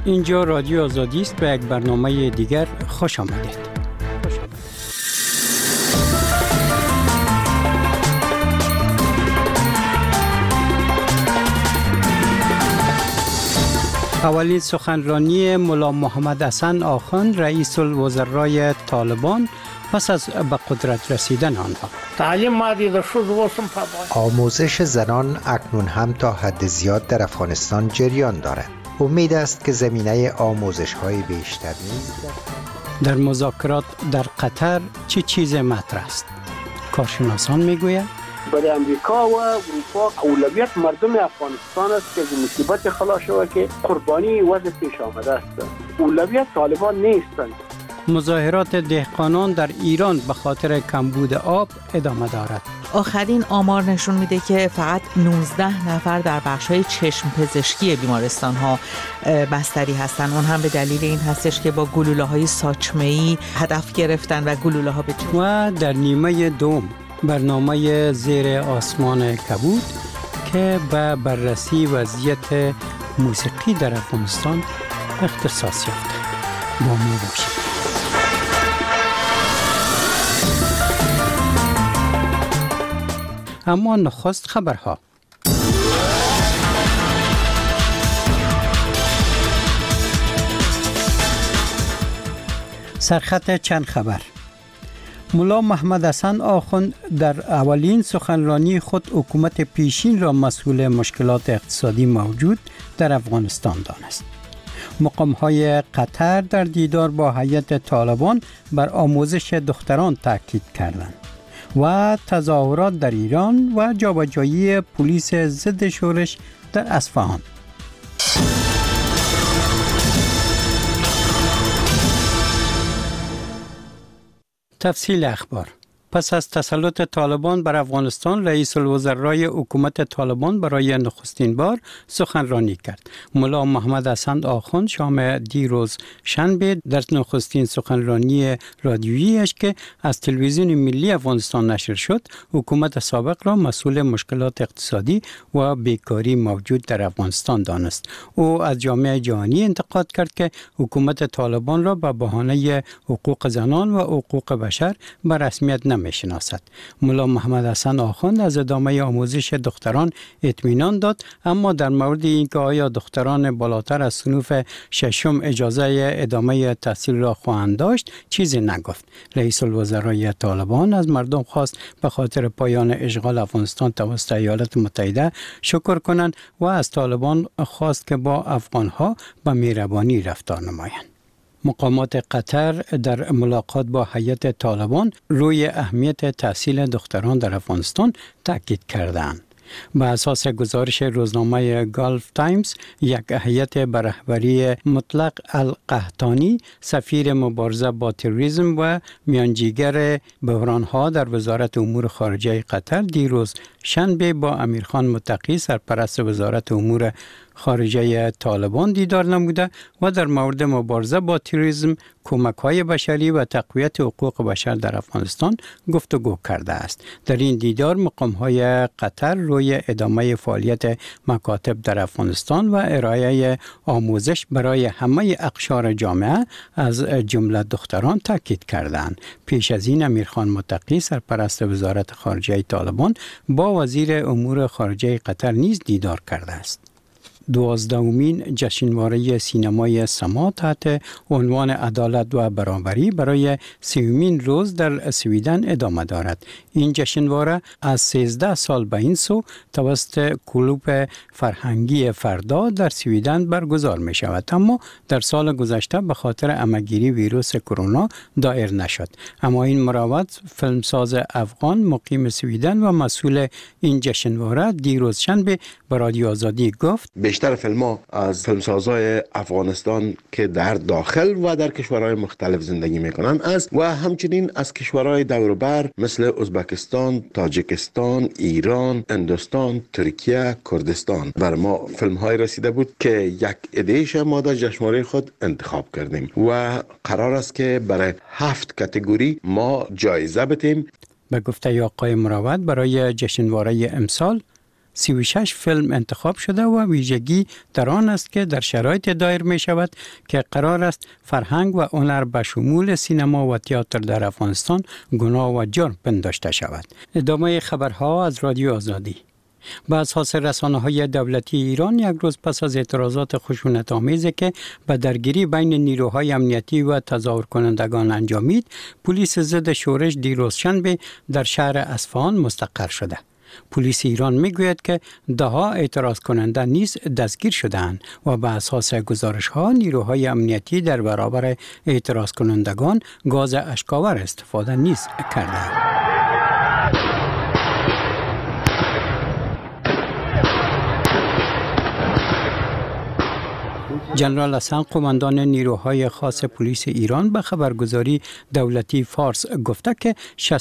اینجا رادیو آزادی است. به یک برنامه دیگر خوش آمدید. اولین سخنرانی ملا محمد حسن آخوند رئیس الوزرای طالبان پس از به قدرت رسیدن آنها. آموزش زنان اکنون هم تا حد زیاد در افغانستان جریان دارد. امید است که زمینه آموزش‌های بیشتر نیز در مذاکرات در قطر چه چیز مطرح است؟ کارشناسان میگویند برای امریکا و اروپا اولویت مردم افغانستان است که از مصیبت خلاص شود که قربانی وضع پیش آمده است. اولویت طالبان نیستند. مظاهرات دهقانان در ایران به خاطر کمبود آب ادامه دارد. آخرین آمار نشون میده که فقط 19 نفر در بخش‌های چشم پزشکی بیمارستان‌ها بستری هستن. اون هم به دلیل این هستش که با گلوله‌های ساچمه‌ای هدف گرفتن و گلوله‌ها به و در نیمه دوم برنامه زیر آسمان کبود که به بررسی وضعیت موسیقی در افغانستان اختصاص یافته. با ما باشید. اما نخست خبرها. سرخط چند خبر. ملا محمد حسن آخوند در اولین سخنرانی خود حکومت پیشین را مسئول مشکلات اقتصادی موجود در افغانستان دانست. مقام‌های قطر در دیدار با هیئت طالبان بر آموزش دختران تاکید کردند و تظاهرات در ایران و جابجایی پلیس ضد شورش در اصفهان. تفصیل اخبار. پس از تسلط طالبان بر افغانستان، رئیس الوزرای حکومت طالبان برای نخستین بار سخنرانی کرد. ملا محمد حسن آخوند شام دیروز شنبه در نخستین سخنرانی رادیوییش که از تلویزیون ملی افغانستان نشر شد، حکومت سابق را مسئول مشکلات اقتصادی و بیکاری موجود در افغانستان دانست. او از جامعه جهانی انتقاد کرد که حکومت طالبان را به بهانه حقوق زنان و حقوق بشر به رسمیت میشناسد. ملا محمد حسن آخوند از ادامه آموزش دختران اطمینان داد، اما در مورد اینکه آیا دختران بالاتر از صنف ششم اجازه ادامه تحصیل را خواهند داشت چیزی نگفت. رئیس الوزرای طالبان از مردم خواست به خاطر پایان اشغال افغانستان توسط ایالات متحده شکر کنند و از طالبان خواست که با افغانها به مهربانی رفتار نمایند. مقامات قطر در ملاقات با هیئت طالبان روی اهمیت تحصیل دختران در افغانستان تاکید کردند. به اساس گزارش روزنامه گالف تایمز، یک هیئت به رهبری مطلق القحطانی، سفیر مبارزه با تروریسم و میانجیگر بحرانها در وزارت امور خارجه قطر دیروز شنبه با امیرخان متقی سرپرست وزارت امور خارجه طالبان دیدار نموده و در مورد مبارزه با تروریسم، کمک‌های بشری و تقویت حقوق بشر در افغانستان گفتگو کرده است. در این دیدار مقام‌های قطر روی ادامه فعالیت مکاتب در افغانستان و ارائه آموزش برای همه اقشار جامعه از جمله دختران تاکید کردند. پیش از این امیرخان متقی سرپرست وزارت خارجه طالبان با وزیر امور خارجه قطر نیز دیدار کرده است. 12مین جشنواره سینمای سما تحت عنوان عدالت و برابری برای 30مین روز در سویدن ادامه دارد. این جشنواره از 13 سال به این سو توسط کلوب فرهنگی فردا در سویدن برگزار می شود، اما در سال گذشته به خاطر عمه‌گیری ویروس کرونا دایر نشد. اما این مروت فیلمساز افغان مقیم سویدن و مسئول این جشنواره دیروز شنبه به رادیو آزادی گفت بیشتر فیلم‌ها از فیلمسازهای افغانستان که در داخل و در کشورهای مختلف زندگی میکنن است و همچنین از کشورهای دور و بر مثل ازبکستان، تاجیکستان، ایران، هندوستان، ترکیه، کردستان. بر ما فیلم‌های رسیده بود که یک عده‌اش ما در جشنواره خود انتخاب کردیم و قرار است که برای 7 کاتگوری ما جایزه بدیم. به گفته آقای مروت برای جشنواره امسال 36 فیلم انتخاب شده و ویژگی در آن است که در شرایط دایر می شود که قرار است فرهنگ و هنر به شمول سینما و تئاتر در افغانستان گناه و جرم پنداشته شود. ادامه خبرها از رادیو آزادی. با اساس رسانه‌های دولتی ایران یک روز پس از اعتراضات خشونت‌آمیزی که به درگیری بین نیروهای امنیتی و تظاهر کنندگان انجامید، پلیس ضد شورش دیروز شنبه در شهر اصفهان مستقر شده. پلیس ایران میگوید که ده‌ها اعتراض کننده نیز دستگیر شدند و به اساس گزارش‌ها نیروهای امنیتی در برابر اعتراض کنندگان گاز اشک‌آور استفاده نیز کردند. جنرال حسن قماندان نیروهای خاص پلیس ایران به خبرگزاری دولتی فارس گفته که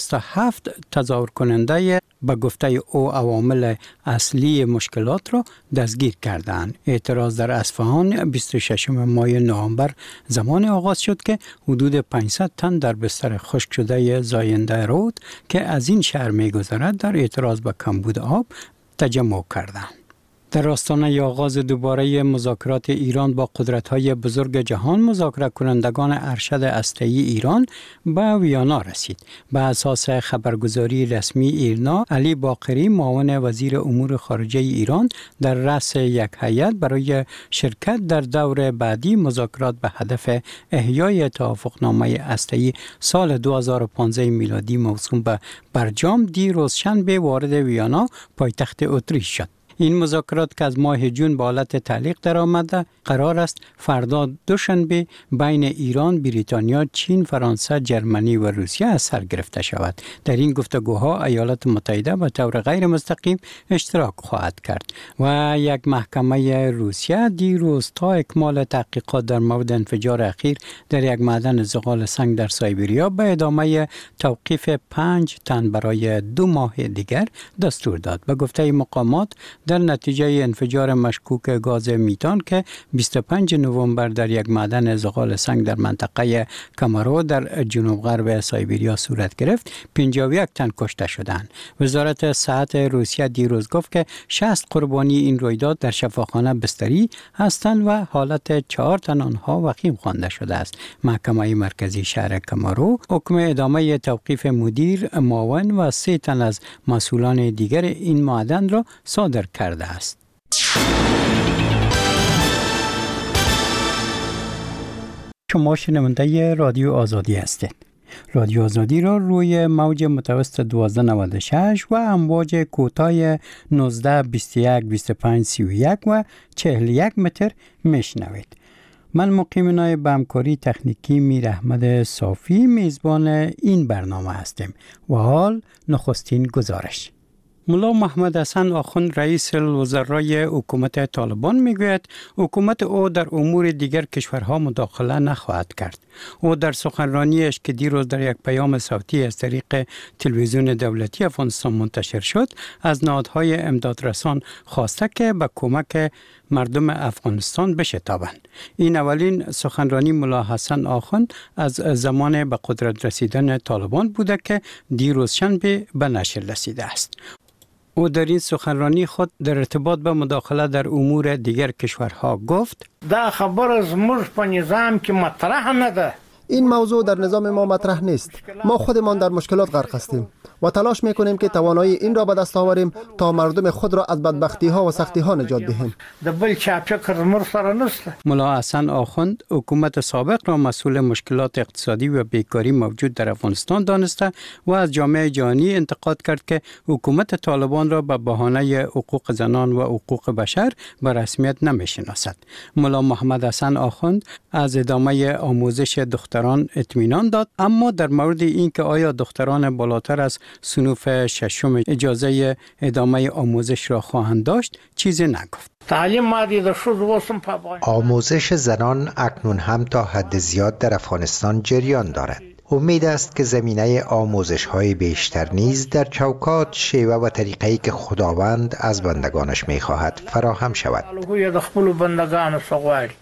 67 تظاهر کننده به گفته او عوامل اصلی مشکلات را دستگیر کردند. اعتراض در اصفهان 26 ماه نوامبر زمان آغاز شد که حدود 500 تن در بستر خشک شده زاینده رود که از این شهر می‌گذرد در اعتراض به کمبود آب تجمع کردند. در آستانه آغاز دوباره مذاکرات ایران با قدرت‌های بزرگ جهان، مذاکره کنندگان ارشد هسته‌ای ایران به ویانا رسید. به اساس خبرگزاری رسمی ایرنا، علی باقری معاون وزیر امور خارجه ایران در رأس یک هیئت برای شرکت در دور بعدی مذاکرات به هدف احیای توافقنامه هسته‌ای سال 2015 میلادی موسوم به برجام دیروز شنبه وارد ویانا پایتخت اتریش شد. این مذاکرات که از ماه جون به حالت تعلیق در آمده، قرار است فردا دوشنبه بین ایران، بریتانیا، چین، فرانسه، جرمنی و روسیه از سر گرفته شود. در این گفتگوها ایالات متحده به طور غیر مستقیم اشتراک خواهد کرد و یک محکمه روسیه دیروز تا اکمال تحقیقات در مورد انفجار اخیر در یک معدن زغال سنگ در سایبریا به ادامه توقیف 5 تن برای 2 ماه دیگر دستور داد. به گفته مقامات در نتیجه انفجار مشکوک گاز میتان که 25 نوامبر در یک معدن زغال سنگ در منطقه کامارو در جنوب غرب سایبریا صورت گرفت، 51 تن کشته شدند. وزارت صحت روسیه دیروز گفت که 60 قربانی این رویداد در شفاخانه بستری هستند و حالت 4 تن آنها وخیم خوانده شده است. محکمه مرکزی شهر کامارو حکم ادامه توقیف مدیر، معاون و 3 تن از مسئولان دیگر این معدن را صادر کرده است. شما شنونده رادیو آزادی هستید. رادیو آزادی را روی موج متوسط 1296 و امواج کوتاه 19 21 25 31 و 41 متر میشنوید. من مقیم نایب همکاری تکنیکی میر احمد صافی میزبان این برنامه هستیم و حال نخستین گزارش. ملا محمد حسن آخوند رئیس الوزرای حکومت طالبان میگوید حکومت او در امور دیگر کشورها مداخله نخواهد کرد. او در سخنرانیش که دیروز در یک پیام صوتی از طریق تلویزیون دولتی افغانستان منتشر شد، از نهادهای امدادرسان خواسته که به کمک مردم افغانستان بشتابند. این اولین سخنرانی ملا حسن آخوند از زمان به قدرت رسیدن طالبان بوده که دیروز شنبه به نشر رسیده است. او در این سخنرانی خود در ارتباط به مداخله در امور دیگر کشورها گفت: دا خبر زموږ په نظام کې مطرح نه ده. این موضوع در نظام ما مطرح نیست. ما خودمان در مشکلات غرق هستیم و تلاش میکنیم که توانایی این را به دست آوریم تا مردم خود را از بدبختی ها و سختی ها نجات دهیم. ملا حسن آخوند حکومت سابق را مسئول مشکلات اقتصادی و بیکاری موجود در افغانستان دانسته و از جامعه جهانی انتقاد کرد که حکومت طالبان را به بهانه حقوق زنان و حقوق بشر به رسمیت نمیشناسد. ملا محمد حسن آخوند از ادامه آموزش دختران اطمینان داد، اما در مورد اینکه آیا دختران بالاتر از صنوف ششم اجازه ادامه آموزش را خواهند داشت چیزی نگفت. آموزش زنان اکنون هم تا حد زیاد در افغانستان جریان دارد. امید است که زمینه آموزش‌های بیشتر نیز در چوکات، شیوه و طریقه‌ای که خداوند از بندگانش می‌خواهد فراهم شود.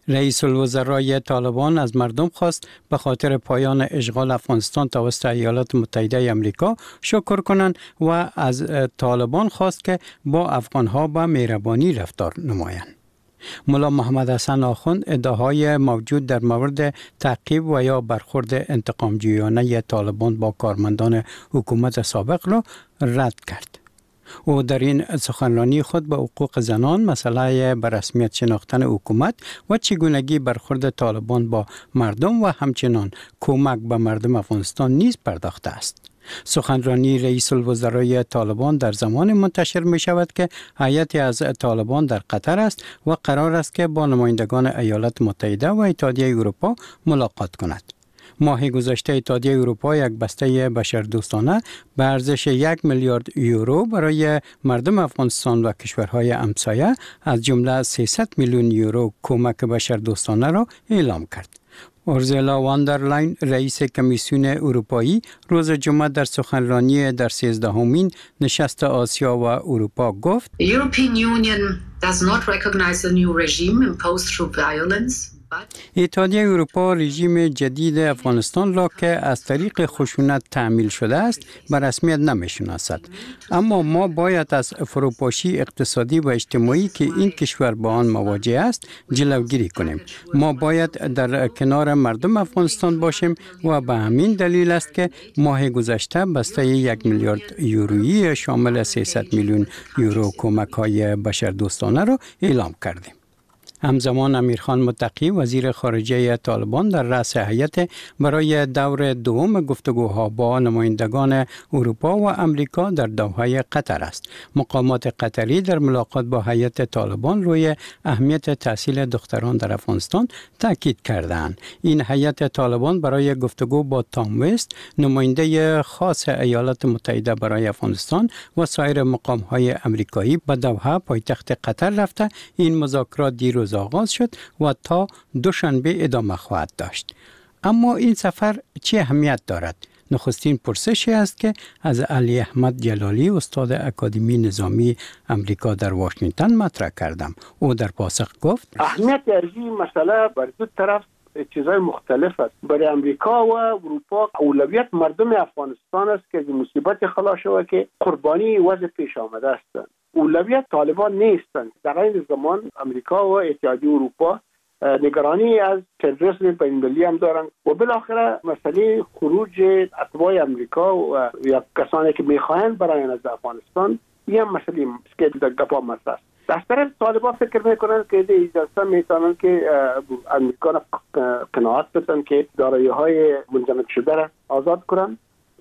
رئیس الوزرای طالبان از مردم خواست به خاطر پایان اشغال افغانستان توسط ایالات متحده آمریکا شکر کنند و از طالبان خواست که با افغانها با مهربانی رفتار نمایند. ملا محمد حسن آخوند ادعاهای موجود در مورد تعقیب و یا برخورد انتقامجویانه طالبان با کارمندان حکومت سابق را رد کرد. او در این سخنرانی خود به حقوق زنان، مسئله به رسمیت شناختن حکومت و چگونگی برخورد طالبان با مردم و همچنان کمک به مردم افغانستان نیز پرداخته است. سخنرانی رئیس الوزرای طالبان در زمان منتشر می شود که هیئتی از طالبان در قطر است و قرار است که با نمایندگان ایالات متحده و اتحادیه اروپا ملاقات کند. ماه گذشته اتحادیه اروپا یک بسته بشردوستانه به ارزش 1 میلیارد یورو برای مردم افغانستان و کشورهای همسایه از جمله 300 میلیون یورو کمک بشردوستانه را اعلام کرد. اورزولا واندرلاین رئیس کمیسیون اروپایی روز جمعه در سخنرانی در 13مین نشست آسیا و اروپا گفت The European Union does not recognize the new regime imposed through violence. اتحادیه اروپا رژیم جدید افغانستان را که از طریق خشونت تعمیل شده است به رسمیت نمی‌شناسد، اما ما باید از فروپاشی اقتصادی و اجتماعی که این کشور با آن مواجه است جلوگیری کنیم. ما باید در کنار مردم افغانستان باشیم و به همین دلیل است که ماه گذشته بسته 1 میلیارد یورویی شامل 300 میلیون یورو کمک‌های بشردوستانه را اعلام کردیم. همزمان امیرخان متقی وزیر خارجه طالبان در رأس هیئت برای دور دوم گفتگوها با نمایندگان اروپا و امریکا در دوحه قطر است. مقامات قطری در ملاقات با هیئت طالبان روی اهمیت تحصیل دختران در افغانستان تاکید کردند. این هیئت طالبان برای گفتگو با تام وست نماینده خاص ایالات متحده برای افغانستان و سایر مقام‌های امریکایی به دوحه پایتخت قطر رفته. این مذاکرات دیروز آغاز شد و تا دوشنبه ادامه خواهد داشت. اما این سفر چه اهمیت دارد؟ نخستین پرسشی است که از علی احمد جلالی استاد اکادمی نظامی امریکا در واشنگتن مطرح کردم. او در پاسخ گفت اهمیت این مسئله بر دو طرف چیزای مختلف است. برای امریکا و اروپا اولویت مردم افغانستان است که از مصیبت خلاص شود که قربانی وضع پیش آمده است. اولویت طالبان نیستند. در این زمان امریکا و اتحادیه اروپا نگرانی از تروریسم بین‌المللی هم دارند و بالاخره مسئله خروج اتباع امریکا و یا کسانی که می‌خواهند برایند از افغانستان این هم مسئله که در گپا مطرح است. در طرف طالبان فکر میکنند که اجازه میتونند که امریکا را قناعت بدن که دارایی‌های منجمد شده را آزاد کنند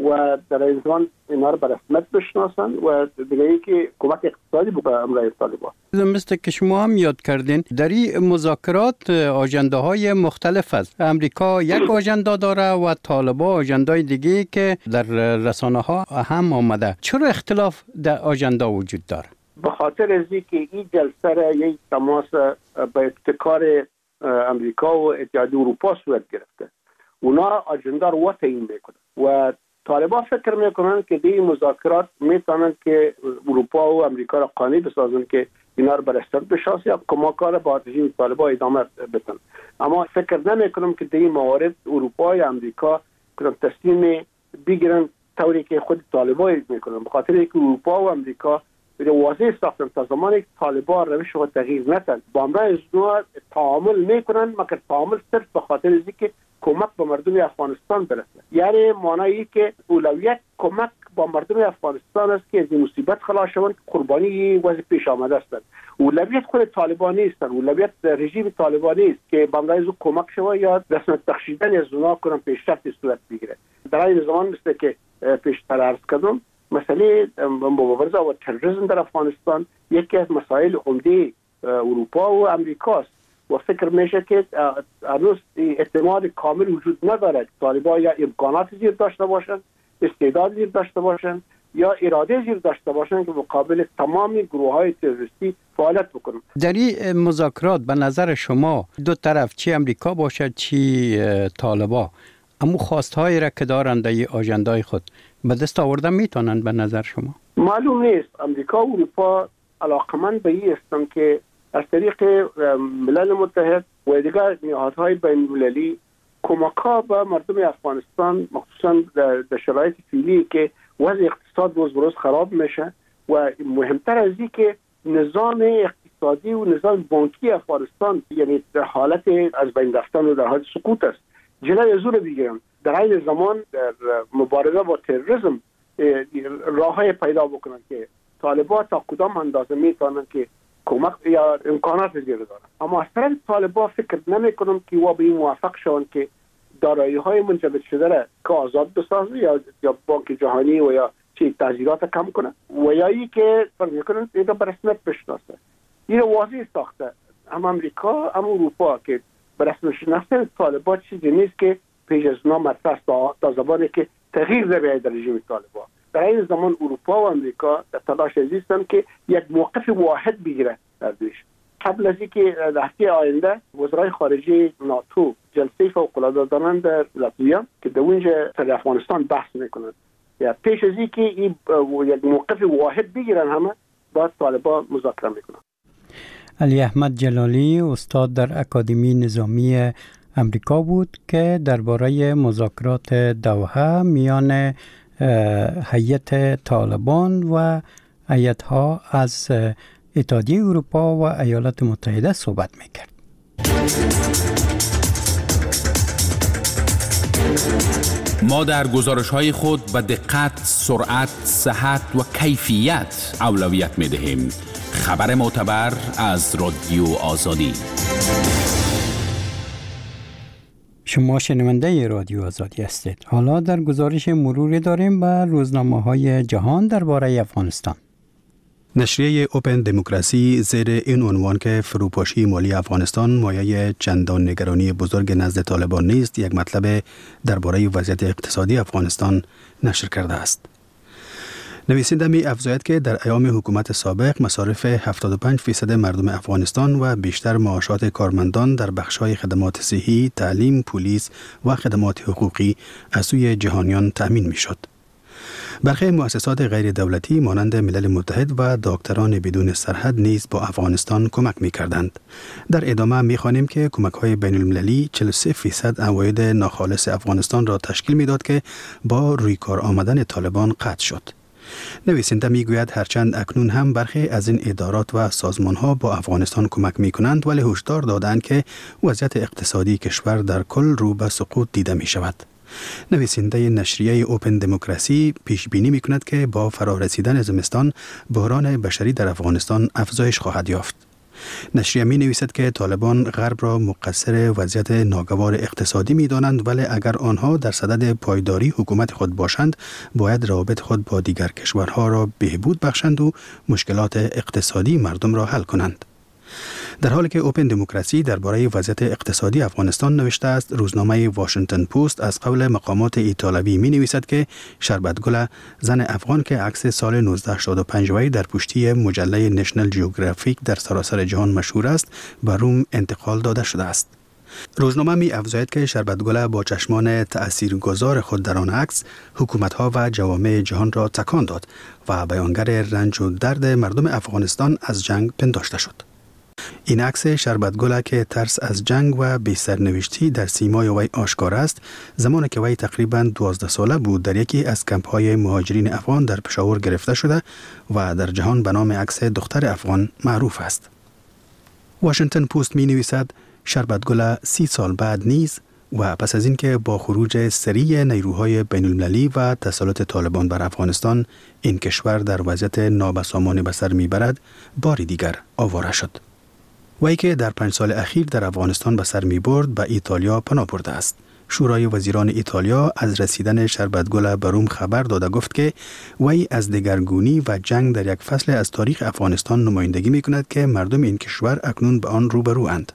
و در این زمان اینا را به رسمیت بشناسن و دیگه ای که کمک اقتصادی به امرای طالبان. مثل که شما هم یاد کردین در این مذاکرات آژنده‌های مختلف است. امریکا یک آژنده داره و طالبان آژنده‌های دیگه که در رسانه‌ها هم آمده. چرا اختلاف در آژنده وجود داره؟ به خاطر از اینکه این جلسه را یک تماس به ابتکار امریکا و اتحادیه اروپا صورت گرفته. اونا آژنده رو تعیین میکنن و طالبان فکر میکنن که این مذاکرات میتونن که اروپا و امریکا را قانع بسازن که اینا رو برستر بشناسن یا کمک‌ها با رژیم طالبان ادامه بدن. اما فکر نمیکنم که در این موارد اروپا یا امریکا تصمیم بگیرن طوری که خود طالبان میکنن، به خاطر اینکه اروپا و امریکا واضح ساختن تا زمانی که طالبان روش خود تغییر ندن با امرای ازنوع تعامل میکنن، مگر تعامل صرف به خاطر اینکه کمک به مردم افغانستان برسه. یعنی معنی که اولویت کمک با مردم افغانستان است که از این مصیبت خلاص شوند، قربانی وضع پیش آمده هستند. اولویت خود طالبان نیستن، اولویت رژیم طالبانی است که با امرای ازنوع کمک شود یا رسمیت بخشیدن از اونا کنن پیشرفت صورت بگیره. در این زمان مثل که پیشتر عرض کردم مسئله مبارزه و تروریسم در افغانستان یکی از مسائل عمده اروپا و امریکا است و فکر میشه که هنوز اعتماد کامل وجود ندارد. طالبان یا امکانات زیر داشته باشند، استعداد زیر داشته باشند یا اراده زیر داشته باشند که مقابل تمام گروه‌های تروریستی فعالیت بکنند. در این مذاکرات به نظر شما دو طرف چی امریکا باشد چی طالبان اما خواست‌هایی را که دارند در آژنده‌های خود به دست آوردن میتونن به نظر شما؟ معلوم نیست. امریکا و اروپا علاقمند به این هستند که از طریق ملل متحد و دیگر نهادهای بین‌المللی کمک‌ها به مردم افغانستان مخصوصا در شرایط فعلی که وضع اقتصاد روز به روز خراب میشه و مهمتر از این که نظام اقتصادی و نظام بانکی افغانستان یعنی در حالت از بین رفتن و در حالت سقوط است، جلوی از اون بگیرن. در این زمان در مبارزه با تروریسم راههای پیدا بکنن که طالبان تا کدام اندازه میتونن که کمک یا امکانات زیر دارن. اما از طرف طالبان فکر نمیکنم که و به این موافق شون که دارایی‌های منجمد شده را که آزاد بسازه یا بانک جهانی و یا چی تحصیلات کم کنه و یا ای که فرض میکنن اینا به رسمیت بشناسه. این واضح ساخته هم امریکا هم اروپا که به رسمیت شناختن طالبان چیزی نیست که پیش از اونا مطرح تا زمانی که تغییر در رژیم طالبان. در این زمان اروپا و امریکا در تلاش هستند که یک موقف واحد بگیره در دویش. قبل از اینکه در هفته آینده وزرای خارجه ناتو جلسه فوق‌العاده دارند در لاتویا که در اونجا سر افغانستان بحث میکنند. یا پیش از اینکه یک موقف واحد بگیرن همه با طالبان مذاکره میکنند. علی احمد جلالی استاد در اکادمی نظامی امریکا بود که درباره مذاکرات دوحه میان هیئت طالبان و هیئت‌ها از اتحادیه اروپا و ایالات متحده صحبت میکرد. ما در گزارش‌های خود به دقت، سرعت، صحت و کیفیت اولویت می‌دهیم. خبر معتبر از رادیو آزادی. شما شنونده رادیو آزادی هستید. حالا در گزارش مروری داریم به روزنامه‌های جهان درباره افغانستان. نشریه اوپن دموکراسی زیر این عنوان که فروپاشی مالی افغانستان مایه چندان نگرانی بزرگ نزد طالبان نیست، یک مطلب درباره وضعیت اقتصادی افغانستان نشر کرده است. نویسنده می افزاید که در ایام حکومت سابق مصارف 75% مردم افغانستان و بیشتر معاشات کارمندان در بخش‌های خدمات صحی، تعلیم، پلیس و خدمات حقوقی از سوی جهانیان تأمین می‌شد. برخی مؤسسات غیر دولتی مانند ملل متحد و دکتران بدون سرحد نیز با افغانستان کمک می‌کردند. در ادامه می‌خوانیم که کمک‌های بین‌المللی 43% عواید ناخالص افغانستان را تشکیل می‌داد که با رویکار آمدن طالبان قطع شد. نویسنده میگوید هرچند اکنون هم برخی از این ادارات و سازمان‌ها با افغانستان کمک می‌کنند ولی هشدار دادند که وضعیت اقتصادی کشور در کل رو به سقوط دیده می‌شود. نویسنده نشریه اوپن دموکراسی پیش بینی می‌کند که با فرارسیدن زمستان بحران بشری در افغانستان افزایش خواهد یافت. نشریه می نویسد که طالبان غرب را مقصر وضعیت ناگوار اقتصادی می دانند ولی اگر آنها در صدد پایداری حکومت خود باشند باید روابط خود با دیگر کشورها را بهبود بخشند و مشکلات اقتصادی مردم را حل کنند. در حالی که اوپن دموکراسی درباره وضعیت اقتصادی افغانستان نوشته است، روزنامه واشنگتن پست از قول مقامات ایتالوی می نویسد که شربت گل، زن افغان که عکس سال 1975 وی در پشتی مجله نشنل جیوگرافیک در سراسر جهان مشهور است، به روم انتقال داده شده است. روزنامه می افزاید که شربت گل با چشمان تأثیرگذار خود در آن عکس حکومت‌ها و جوامع جهان را تکان داد و بیانگر رنج و درد مردم افغانستان از جنگ پنداشته شد. این عکس شربت گل که ترس از جنگ و بی سرنوشتی در سیمای وی آشکار است، زمانی که وی تقریباً 12 ساله بود در یکی از کمپ‌های مهاجرین افغان در پشاور گرفته شده و در جهان به نام عکس دختر افغان معروف است. واشنگتن پست می نویسد شربت گل 30 سال بعد نیز و پس از اینکه با خروج سریع نیروهای بین‌المللی و تسلط طالبان بر افغانستان این کشور در وضعیت نابسامانی به سر میبرد، باری دیگر آواره شد. وی که در 5 سال اخیر در افغانستان به سر میبرد به ایتالیا پناه برده است. شورای وزیران ایتالیا از رسیدن شربت گل به روم خبر داده گفت که وی از دگرگونی و جنگ در یک فصل از تاریخ افغانستان نمایندگی میکند که مردم این کشور اکنون به آن روبروند.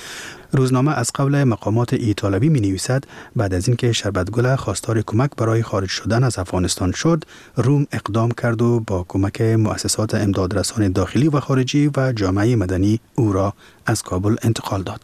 روزنامه از قول مقامات ایتالوی می نویسد بعد از اینکه شربت گل خواستار کمک برای خارج شدن از افغانستان شد، روم اقدام کرد و با کمک مؤسسات امدادرسان داخلی و خارجی و جامعه مدنی او را از کابل انتقال داد.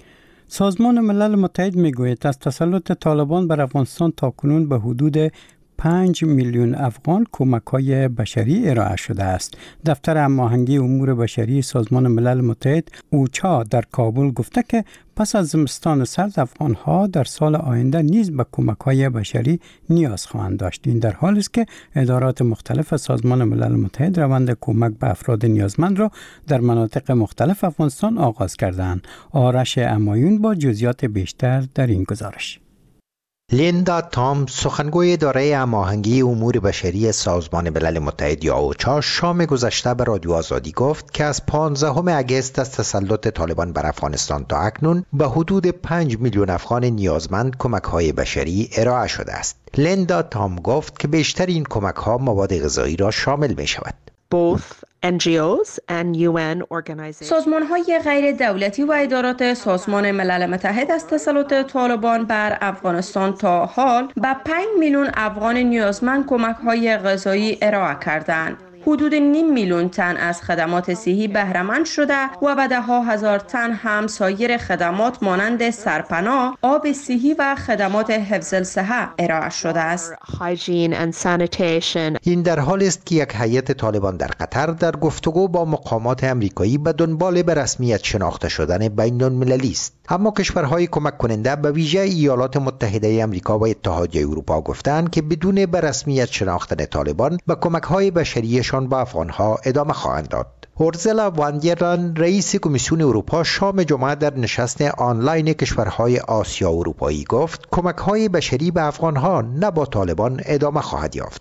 سازمان ملل متحد میگوید از تسلط طالبان بر افغانستان تاکنون به حدود 5 میلیون افغان کمک‌های بشری ارائه شده است. دفتر هماهنگی امور بشری سازمان ملل متحد اوچا در کابل گفته که پس از زمستان سرد افغان‌ها در سال آینده نیز به کمک‌های بشری نیاز خواهند داشت. این در حالی است که ادارات مختلف سازمان ملل متحد روند کمک به افراد نیازمند را در مناطق مختلف افغانستان آغاز کردند. آرش امایون با جزئیات بیشتر در این گزارش. لیندا تام، سخنگوی اداره هماهنگی امور بشری سازمان ملل متحد یا اوچا، شام گذشته به رادیو آزادی گفت که از 15 اگست از تسلط طالبان بر افغانستان تا اکنون به حدود 5 میلیون افغان نیازمند کمک‌های بشری ارائه شده است. لیندا تام گفت که بیشتر این کمک‌ها مواد غذایی را شامل می‌شود. سازمان‌های غیر دولتی و ادارات سازمان ملل متحد از تسلط طالبان بر افغانستان تا حال به 5 میلیون افغان نیازمند کمک‌های غذایی ارائه کردند. حدود 5 میلیون تن از خدمات صحی بهره‌مند شده و به 10,000 تن هم سایر خدمات مانند سرپناه، آب صحی و خدمات حفظ الصحه ارائه شده است. این در حالی است که یک هیئت طالبان در قطر در گفتگو با مقامات امریکایی به دنبال به رسمیت شناخته شدن بین‌المللی است. اما کشورهای کمک کننده به ویژه ایالات متحده آمریکا و اتحادیه اروپا گفتند که بدون به رسمیت شناختن طالبان به کمک‌های بشریشان به افغان‌ها ادامه خواهند داد. اورزلا واندیران، رئیس کمیسیون اروپا، شام جمعه در نشست آنلاین کشورهای آسیا و اروپایی گفت کمک‌های بشری به افغان‌ها نه با طالبان ادامه خواهد یافت.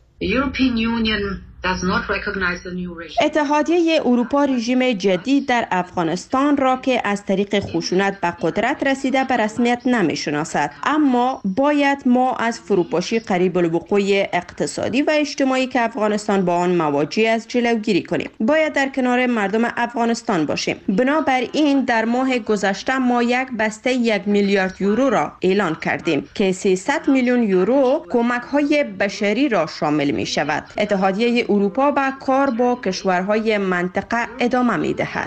اتحادیه اروپا رژیم جدید در افغانستان را که از طریق خشونت به قدرت رسیده به رسمیت نمی‌شناسد، اما باید ما از فروپاشی قریب الوقوع اقتصادی و اجتماعی که افغانستان با آن مواجه است جلوگیری کنیم. باید در کنار مردم افغانستان باشیم. بنابراین در ماه گذشته ما یک بسته 1 میلیارد یورو را اعلان کردیم که 300 میلیون یورو کمک‌های بشری را شامل می‌شود. اتحادیه اروپا به کار با کشورهای منطقه ادامه می‌دهد.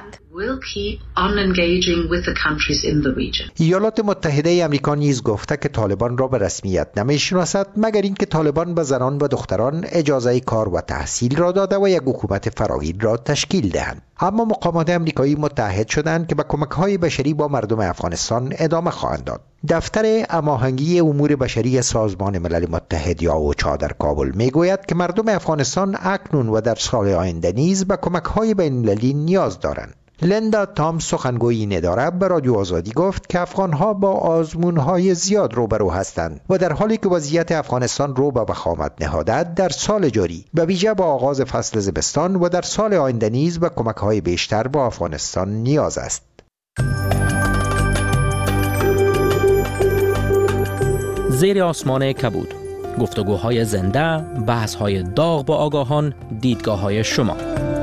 ایالات متحده آمریکا نیز گفته که طالبان را به رسمیت نمی‌شناسد مگر اینکه طالبان به زنان و دختران اجازه کار و تحصیل را داده و یک حکومت فراگیر را تشکیل دهند. اما مقامات آمریکایی متحد شدند که به کمک‌های بشری با مردم افغانستان ادامه خواهند داد. دفتر هماهنگی امور بشری سازمان ملل متحد یا اوچا در کابل میگوید که مردم افغانستان اکنون و در سال آینده نیز به کمک‌های بین‌المللی نیاز دارند. لیندا تام، سخنگوی این اداره، به رادیو آزادی گفت که افغان‌ها با آزمون‌های زیاد روبرو هستند و در حالی که وضعیت افغانستان رو به وخامت نهاده در سال جاری به ویژه با آغاز فصل زمستان و در سال آینده نیز به کمک‌های بیشتر با افغانستان نیاز است. زیر آسمان کبود، گفتگوهای زنده، بحث‌های داغ با آگاهان، دیدگاه‌های شما.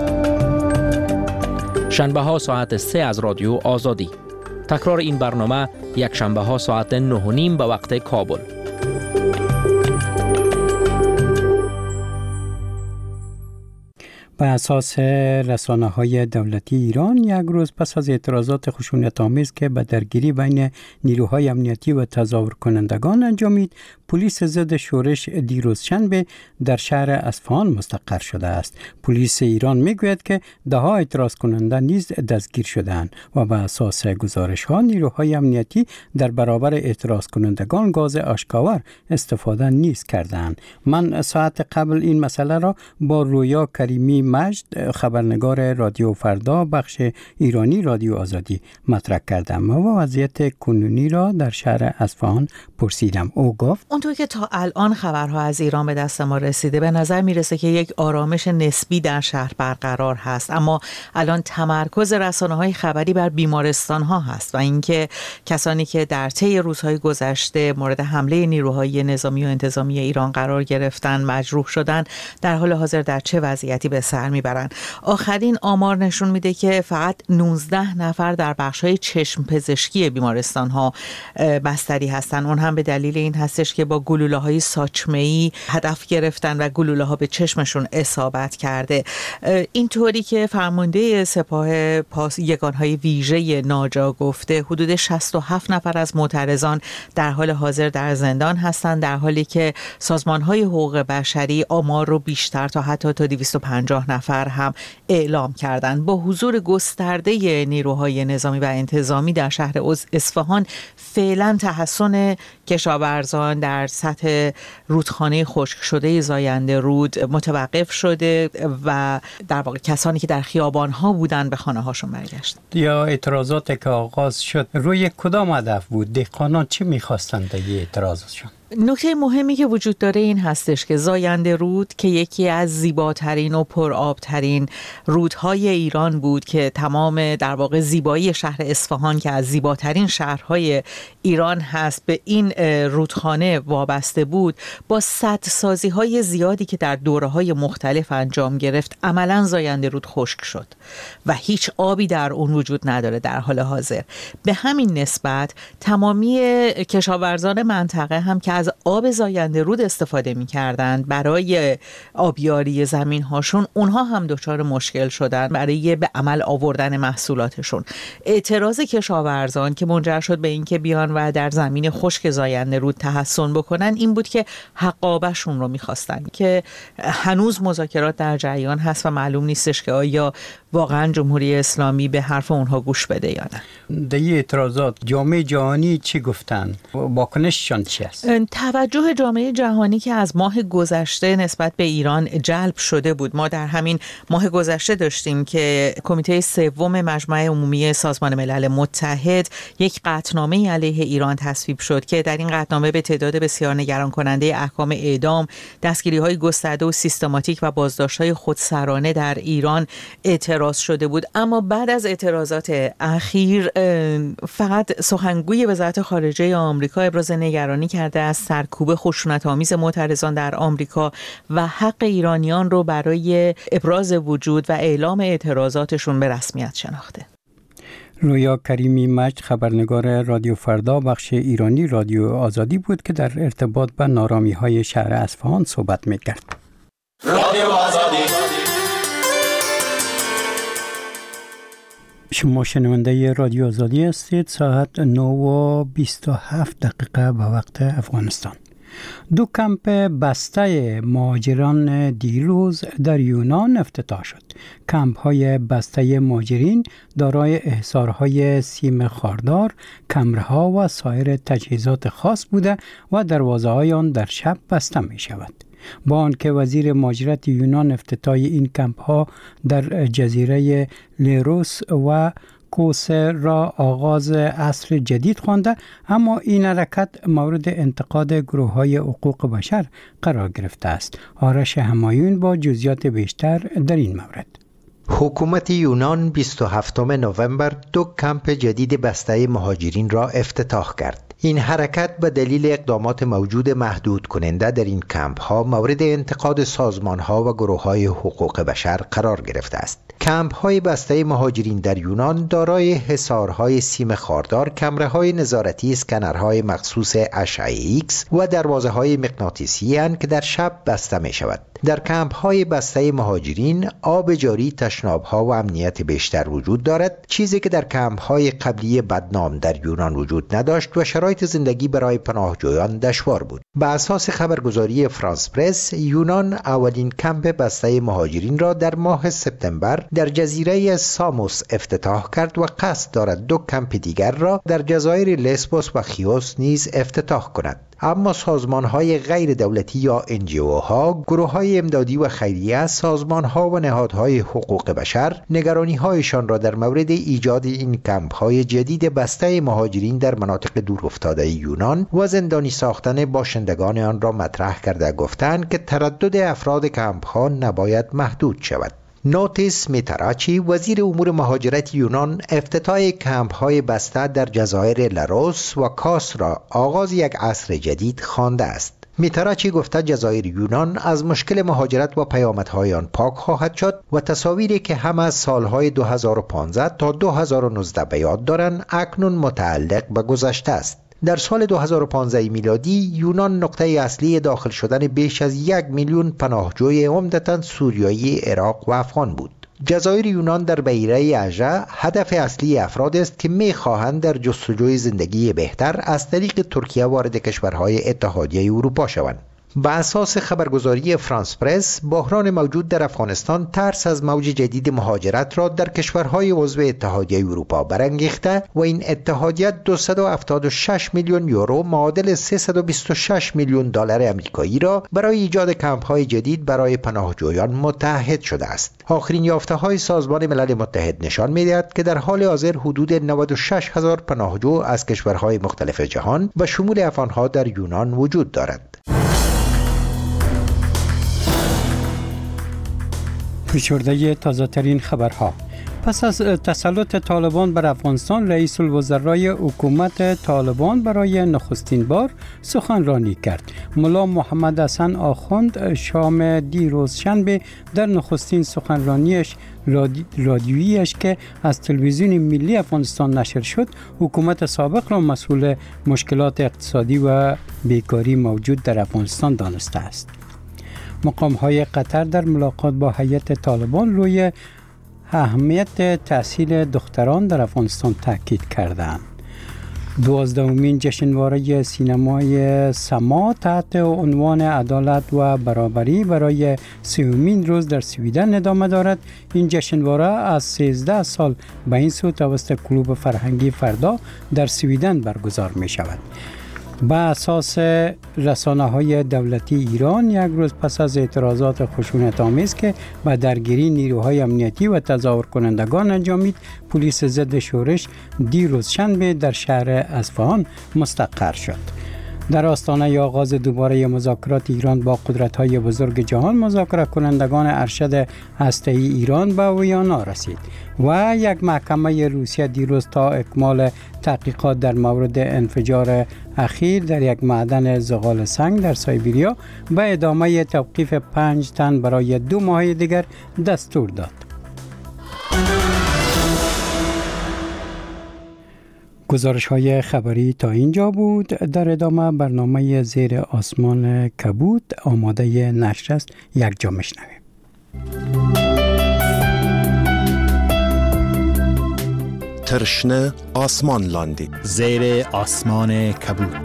شنبه ها ساعت 3 از رادیو آزادی. تکرار این برنامه یک شنبه ها ساعت 9:30 به وقت کابل. به اساس رسانه‌های دولتی ایران، یک روز پس از اعتراضات خشونت‌آمیز که به درگیری بین نیروهای امنیتی و تظاهر کنندگان انجامید، پلیس ضد شورش دیروز شنبه در شهر اصفهان مستقر شده است. پلیس ایران میگوید که ده‌ها اعتراض کننده نیز دستگیر شدند و به اساس گزارش‌ها نیروهای امنیتی در برابر اعتراض کنندگان گاز آشکاور استفاده نیز کردند. من ساعت قبل این مسئله را با رویا کریمی مجد، خبرنگار رادیو فردا بخش ایرانی رادیو آزادی مطرح کردم و وضعیت کنونی را در شهر اصفهان پرسیدم. او گفت اونطور که تا الان خبرها از ایران به دست ما رسیده به نظر میرسه که یک آرامش نسبی در شهر برقرار هست، اما الان تمرکز رسانه‌های خبری بر بیمارستان‌ها هست و اینکه کسانی که در طی روزهای گذشته مورد حمله نیروهای نظامی و انتظامی ایران قرار گرفتن مجروح شدن در حال حاضر در چه وضعیتی به سر میبرن. آخرین آمار نشون میده که فقط 19 نفر در بخش‌های چشم پزشکی بیمارستان ها بستری هستن. اون هم به دلیل این هستش که با گلوله‌های ساچمه‌ای هدف گرفتن و گلوله‌ها به چشمشون اصابت کرده. اینطوری که فرمانده سپاه یگانهای ویژه ناجا گفته حدود 67 نفر از معترضان در حال حاضر در زندان هستند، در حالی که سازمان‌های حقوق بشری آمار رو بیشتر تا حتی تا 250 نفر هم اعلام کردند. با حضور گسترده نیروهای نظامی و انتظامی در شهر اصفهان فعلا تحصن کشاورزان در سطح رودخانه خشک شده زاینده رود متوقف شده و در واقع کسانی که در خیابان‌ها بودند به خانه‌هاشون برگشتند. یا اعتراضاتی که آغاز شد روی کدام هدف بود؟ دهقانان چی می‌خواستند در اعتراضشون؟ نکته مهمی که وجود داره این هستش که زاینده رود که یکی از زیباترین و پرآبترین رودهای ایران بود که تمام در واقع زیبایی شهر اصفهان که از زیباترین شهرهای ایران هست به این رودخانه وابسته بود، با سدسازی‌های زیادی که در دوره‌های مختلف انجام گرفت عملاً زاینده رود خشک شد و هیچ آبی در اون وجود نداره در حال حاضر. به همین نسبت تمامی کشاورزان منطقه هم که از آب زاینده رود استفاده می‌کردند برای آبیاری زمین‌هاشون، اونها هم دچار مشکل شدن برای به عمل آوردن محصولاتشون. اعتراض کشاورزان که منجر شد به اینکه بیان و در زمین خشک زاینده رود تحصن بکنن این بود که حقابشون رو می‌خواستن، که هنوز مذاکرات در جریان هست و معلوم نیستش که آیا واقعا جمهوری اسلامی به حرف اونها گوش بده یا نه. در این اعتراضات جامعه جهانی چی گفتن؟ واکنششان چی است؟ توجه جامعه جهانی که از ماه گذشته نسبت به ایران جلب شده بود. ما در همین ماه گذشته داشتیم که کمیته سوم مجمع عمومی سازمان ملل متحد یک قطعنامه علیه ایران تصویب شد که در این قطعنامه به تعداد بسیار نگران کننده احکام اعدام، دستگیری‌های گسترده و سیستماتیک و بازداشت‌های خودسرانه در ایران اعتراض شده بود. اما بعد از اعتراضات اخیر فقط سخنگوی وزارت خارجه آمریکا ابراز نگرانی کرده از سرکوب خشونت‌آمیز معترضان در آمریکا و حق ایرانیان رو برای ابراز وجود و اعلام اعتراضاتشون به رسمیت شناخته. رویا کریمی مجد خبرنگار رادیو فردا بخش ایرانی رادیو آزادی بود که در ارتباط با نارامی‌های شهر اصفهان صحبت می‌کرد. رادیو آزادی. شما شنونده رادیو آزادی هستید. ساعت 9:27 به وقت افغانستان. 2 کمپ بسته مهاجران دیروز در یونان افتتاح شد. کمپ های بسته مهاجرین دارای احصارهای سیم خاردار، کمرها و سایر تجهیزات خاص بوده و دروازه های آن در شب بسته می شود. با آنکه وزیر مهاجرت یونان افتتاح این کمپ ها در جزیره لیروس و کوس را آغاز عصر جدید خوانده، اما این حرکت مورد انتقاد گروه‌های حقوق بشر قرار گرفته است. آرش همایون با جزئیات بیشتر در این مورد. حکومت یونان 27 نوامبر 2 کمپ جدید بسته مهاجرین را افتتاح کرد. این حرکت به دلیل اقدامات موجود محدود کننده در این کمپ ها مورد انتقاد سازمان ها و گروه های حقوق بشر قرار گرفته است. کمپ های بسته مهاجرین در یونان دارای حصارهای سیم خاردار، کمره های نظارتی، اسکنرهای مخصوص اشعه ایکس و دروازه های مغناطیسی اند که در شب بسته می شود. در کمپ های بسته مهاجرین آب جاری، تشناب ها و امنیت بیشتر وجود دارد، چیزی که در کمپ های قبلی بدنام در یونان وجود نداشت و شرایط زندگی برای پناهجویان دشوار بود. به اساس خبرگزاری فرانس پرس، یونان اولین کمپ بسته مهاجرین را در ماه سپتامبر در جزیره ساموس افتتاح کرد و قصد دارد 2 کمپ دیگر را در جزایر لسبوس و خیوس نیز افتتاح کند. اما سازمان‌های غیر دولتی یا NGO-ها، گروه‌های امدادی و خیریه، سازمان‌ها و نهادهای حقوق بشر نگرانی‌هایشان را در مورد ایجاد این کمپ‌های جدید بسته مهاجرین در مناطق دورافتاده یونان و زندانی ساختن باشندگان آن را مطرح کرده گفتند که تردد افراد کمپ‌ها نباید محدود شود. نوتیس میتراچی وزیر امور مهاجرت یونان افتتاح کمپ‌های بسته در جزایر لاروس و کاس را آغاز یک عصر جدید خوانده است. میتراچی گفته جزایر یونان از مشکل مهاجرت و پیامدهای آن پاک خواهد شد و تصاویری که هم از سالهای 2015 تا 2019 به یاد دارند اکنون متعلق به گذشته است. در سال 2015 میلادی یونان نقطه اصلی داخل شدن بیش از 1 میلیون پناهجوی عمدتاً سوریایی، عراق و افغان بود. جزایر یونان در بحیره اژه هدف اصلی افراد است که می‌خواهند در جستجوی زندگی بهتر از طریق ترکیه وارد کشورهای اتحادیه اروپا شوند. به اساس خبرگزاری فرانس پرس، بحران موجود در افغانستان ترس از موج جدید مهاجرت را در کشورهای عضو اتحادیه اروپا برانگیخته و این اتحادیه 276 میلیون یورو معادل 326 میلیون دلار آمریکایی را برای ایجاد کمپ‌های جدید برای پناهجویان متعهد شده است. آخرین یافته‌های سازمان ملل متحد نشان می‌دهد که در حال حاضر حدود 96,000 پناهجو از کشورهای مختلف جهان و شمول افغان‌ها در یونان وجود دارد. فشرده تازه ترین خبرها. پس از تسلط طالبان بر افغانستان، رئیس الوزرای حکومت طالبان برای نخستین بار سخنرانی کرد. ملا محمد حسن آخوند شام دیروز شنبه در نخستین سخنرانیش رادیوییش که از تلویزیون ملی افغانستان نشر شد، حکومت سابق را مسئول مشکلات اقتصادی و بیکاری موجود در افغانستان دانسته است. مقام‌های قطر در ملاقات با هیئت طالبان روی اهمیت تحصیل دختران در افغانستان تاکید کردند. 12مین جشنواره سینمای سما تحت عنوان عدالت و برابری برای 30مین روز در سویدن ادامه دارد. این جشنواره از 13 سال به این سو توسط کلوب فرهنگی فردا در سویدن برگزار می شود. به اساس رسانه‌های دولتی ایران، یک روز پس از اعتراضات خشونت‌آمیز که به درگیری نیروهای امنیتی و تظاهر کنندگان انجامید، پلیس ضد شورش دیروز شنبه در شهر اصفهان مستقر شد. در آستانه آغاز دوباره مذاکرات ایران با قدرت‌های بزرگ جهان، مذاکره کنندگان ارشد هسته‌ای ایران به ویانا رسید و یک محکمه روسیه دیروز تا اکمال تحقیقات در مورد انفجار اخیر در یک معدن زغال سنگ در سایبریا به ادامه توقیف 5 تن برای 2 ماه دیگر دستور داد. گزارش‌های خبری تا اینجا بود. در ادامه برنامه زیر آسمان کبود آماده نشر است. یک جا میشنویم. ترشنه آسمان لاندی زیر آسمان کبود.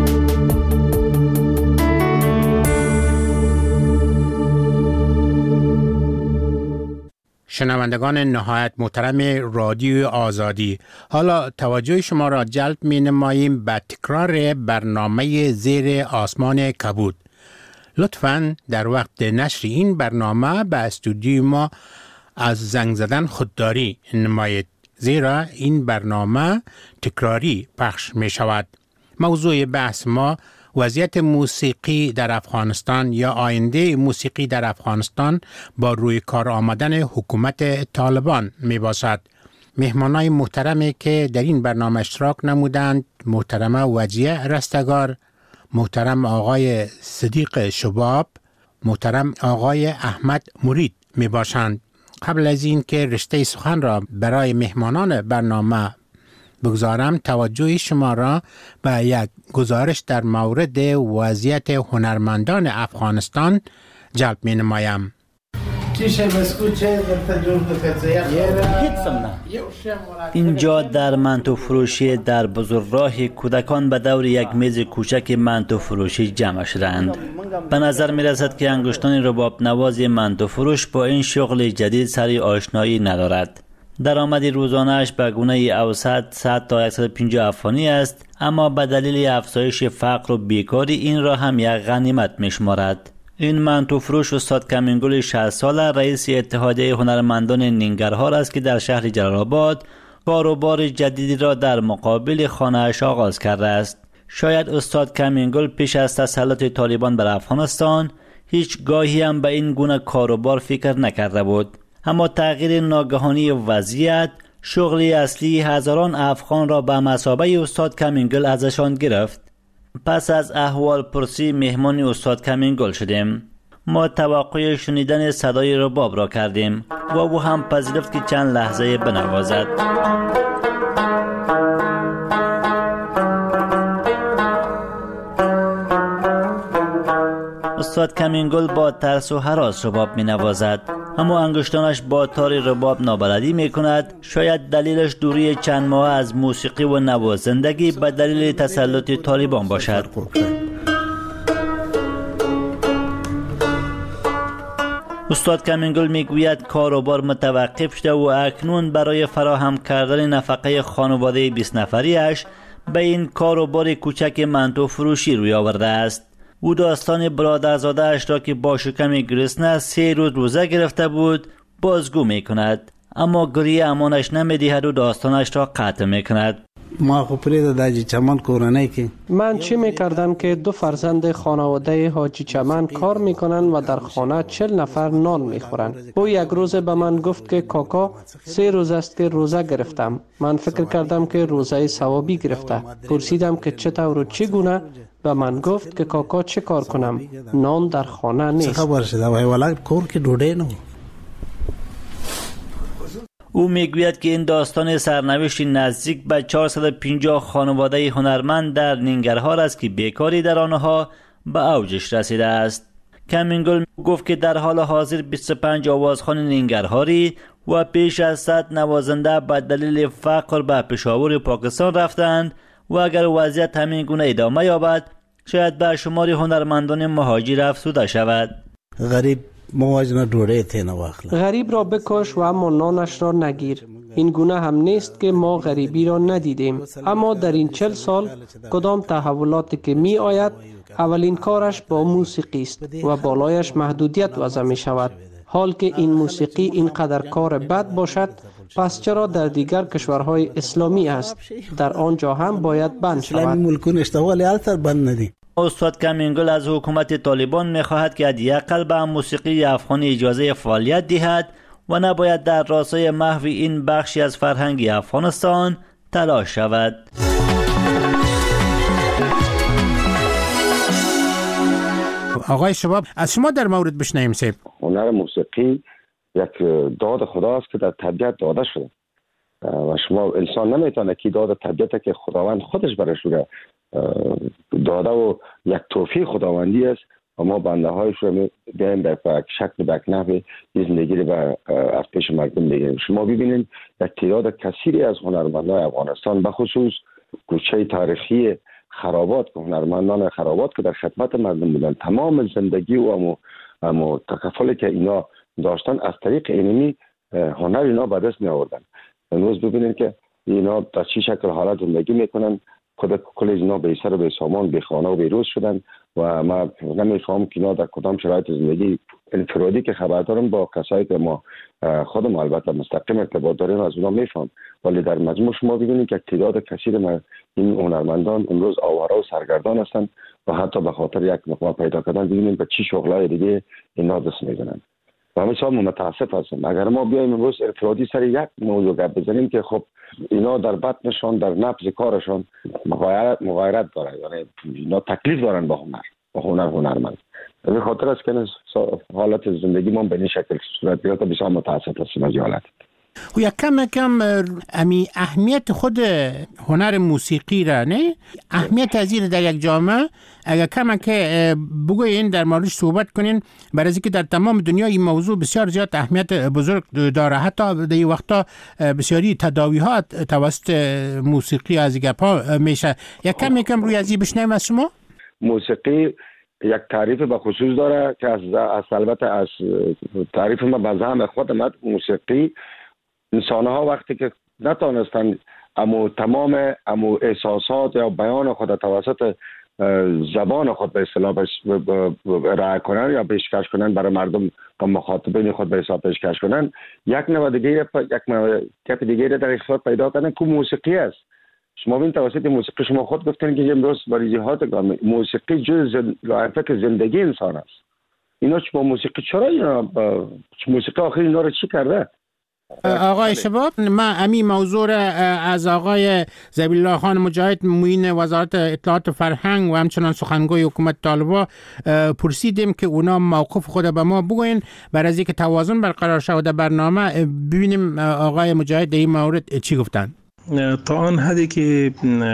شنوندگان نهایت محترم رادیو آزادی، حالا توجه شما را جلب می نماییم به تکرار برنامه زیر آسمان کبود. لطفاً در وقت نشر این برنامه به استودیوی ما از زنگ زدن خودداری نمایید، زیرا این برنامه تکراری پخش می شود. موضوع بحث ما وضعیت موسیقی در افغانستان یا آینده موسیقی در افغانستان با روی کار آمدن حکومت طالبان می باشد. مهمانای محترمی که در این برنامه اشتراک نمودند، محترم وجیه رستگار، محترم آقای صدیق شباب، محترم آقای احمد مرید می باشند. قبل از این که رشته سخن را برای مهمانان برنامه بگذارم، توجه شما را به یک گزارش در مورد وضعیت هنرمندان افغانستان جلب می نمایم. اینجا در منتو فروشی در بزرگراه کودکان به دور یک میز کوچک منتو فروشی جمع شدند. به نظر می رسد که انگشتان رباب نواز منتو فروش با این شغل جدید سری آشنایی ندارد. درآمد روزانه‌اش به گونه اوسط 100 تا 150 افغانی است، اما به دلیل افزایش فقر و بیکاری این را هم یک غنیمت می‌شمارد. این منتو فروش استاد کمینگل 60 ساله رئیس اتحادیه هنرمندان ننگرهار است که در شهر جلال‌آباد کاروبار جدیدی را در مقابل خانه‌اش آغاز کرده است. شاید استاد کمینگل پیش از تسلط طالبان بر افغانستان هیچ گاهی هم به این گونه کاروبار فکر نکرده بود، اما تغییر ناگهانی وضعیت شغل اصلی هزاران افغان را به مثابه استاد کمینگل ازشان گرفت. پس از احوال پرسی مهمان استاد کمینگل شدیم. ما توقع شنیدن صدای رباب را کردیم و او هم پذیرفت که چند لحظه بنوازد. استاد کمینگل با ترس و هراس رباب می نوازد، اما انگشتانش با تار رباب نابلدی می کند. شاید دلیلش دوری چند ماه از موسیقی و نوازندگی به دلیل تسلط طالبان باشد. استاد کمینگل می گوید کاروبار متوقف شده و اکنون برای فراهم کردن نفقه خانواده 20 نفریش به این کاروبار کوچک منتو فروشی روی آورده است. او داستان برادرزاده اش را که با شکم گرسنه 3 روز روزه گرفته بود بازگو می کند، اما گریه امانش نمی دهد و داستانش را قطع می کند. ما خو پرید داجی چمن کورنۍ کې من چی میکردم که 2 فرزند خانواده حاجی چمن کار میکنن و در خانه 40 نفر نان میخورن. او یک روز به من گفت که کاکا 3 روز است که روزه گرفتم. من فکر کردم که روزه ثوابی گرفته. پرسیدم که چطور و چگونه؟ به من گفت که کاکا چه کار کنم؟ نان در خانه نیست. خبر شده وای والا کور کې ډوډۍ نه. او میگوید که این داستان سرنوشت نزدیک به 450 خانواده هنرمند در ننگرهار است که بیکاری در آنها به اوجش رسیده است. کمینگل گفت که در حال حاضر 25 آوازخوان ننگرهاری و بیش از 100 نوازنده به دلیل فقر به پشاور پاکستان رفتند و اگر وضعیت همین گونه ادامه یابد شاید به شمار هنرمندان مهاجر افزوده شود. غریب را بکش و اما نانش را نگیر. این گونه هم نیست که ما غریبی را ندیدیم، اما در این 40 سال کدام تحولاتی که می آید اولین کارش با موسیقی است و بالایش محدودیت وضع می شود. حال که این موسیقی اینقدر کار بد باشد، پس چرا در دیگر کشورهای اسلامی است؟ در آنجا هم باید بند شود. استاد کمینگل از حکومت طالبان می‌خواهد که حداقل به موسیقی افغانی اجازه فعالیت دهد و نباید در راستای محو این بخشی از فرهنگ افغانستان تلاش شود. آقای شباب از شما در مورد بشنویم سیب. هنر موسیقی یک داد خداست که در طبیعت داده شده و شما انسان نمیتونه که داد طبیعت که خداوند خودش برش داده و یک توفیق خداوندی است و ما بنده هایش رو بیایم به شکل به نحو زندگی رو از پیش مردم بگیریم. شما ببینید یک تعداد کثیری از هنرمندان افغانستان به خصوص گوشه تاریخی خرابات که هنرمندان خرابات که در خدمت مردم بودن تمام زندگی و امو تکفلی که اینا داشتن از طریق اینمی هنر اینا به دست می آوردن. امروز ببینید که اینا در چه شکل حالت زندگی میکنن، کل اینا به سر و به سامان به خانه و به روز شدن و ما نمیفهم که اینا در کدام شرایط زندگی انفرادی که خبر دارم با کسایی که ما خودم البته مستقیم ارتباط داریم از اونا میفهم، ولی در مجموع شما ببینید که تعداد کثیر این هنرمندان امروز آواره و سرگردان هستند و حتی به خاطر یک مقام پیدا کردن ببینید به چه شغلای دیگه اینا دست میزنن و همیشه ما متاسف هستم. اگر ما بیایم امروز انفرادی سر یک موضوع گپ بزنیم که خب اینا در بطنشان در نبض کارشان مغایرت داره، یعنی اینا تکلیف دارن با هنرمند. به خاطر است که حالت زندگی ما به این شکل صورت گرفته. بسیار متاسف هستم از حالت. و یک کم امی اهمیت خود هنر موسیقی را نه اهمیت از این در یک جامعه اگر کم که بگوین در موردش صحبت کنین، برای اینکه در تمام دنیا این موضوع بسیار زیاد اهمیت بزرگ داره. حتی در این وقتا بسیاری تداوی ها توسط موسیقی از گپا میشه. یک کم روی از این بشنویم از شما. موسیقی یک تعریف به خصوص داره که از البته از تعریف ما به زعم خودم موسیقی انسان ها وقتی که نتونستن تمام احساسات یا بیان خود توسط زبان خود به اصطلاح ارائه کنن یا پیشکش کنن برای مردم و مخاطبین خود به حساب پیشکش کنن، یک نوع دیگه در اختیار پیدا کردن که موسیقی است. شما ببین توسط موسیقی شما خود گفتین که امروز بریزیات موسیقی جز لایحه زندگی انسان است. اینا چه با موسیقی چرا اینا موسیقی آخر اینا رو چی کرده؟ آقای شباب، من امی موضوع از آقای ذبیح الله خان مجاهد معین وزارت اطلاعات و فرهنگ و همچنان سخنگوی حکومت طالبان پرسیدیم که اونا موقف خود به ما بگوین برای از اینکه توازن برقرار شود در برنامه. ببینیم آقای مجاهد در این مورد چی گفتن. تا آن حدی که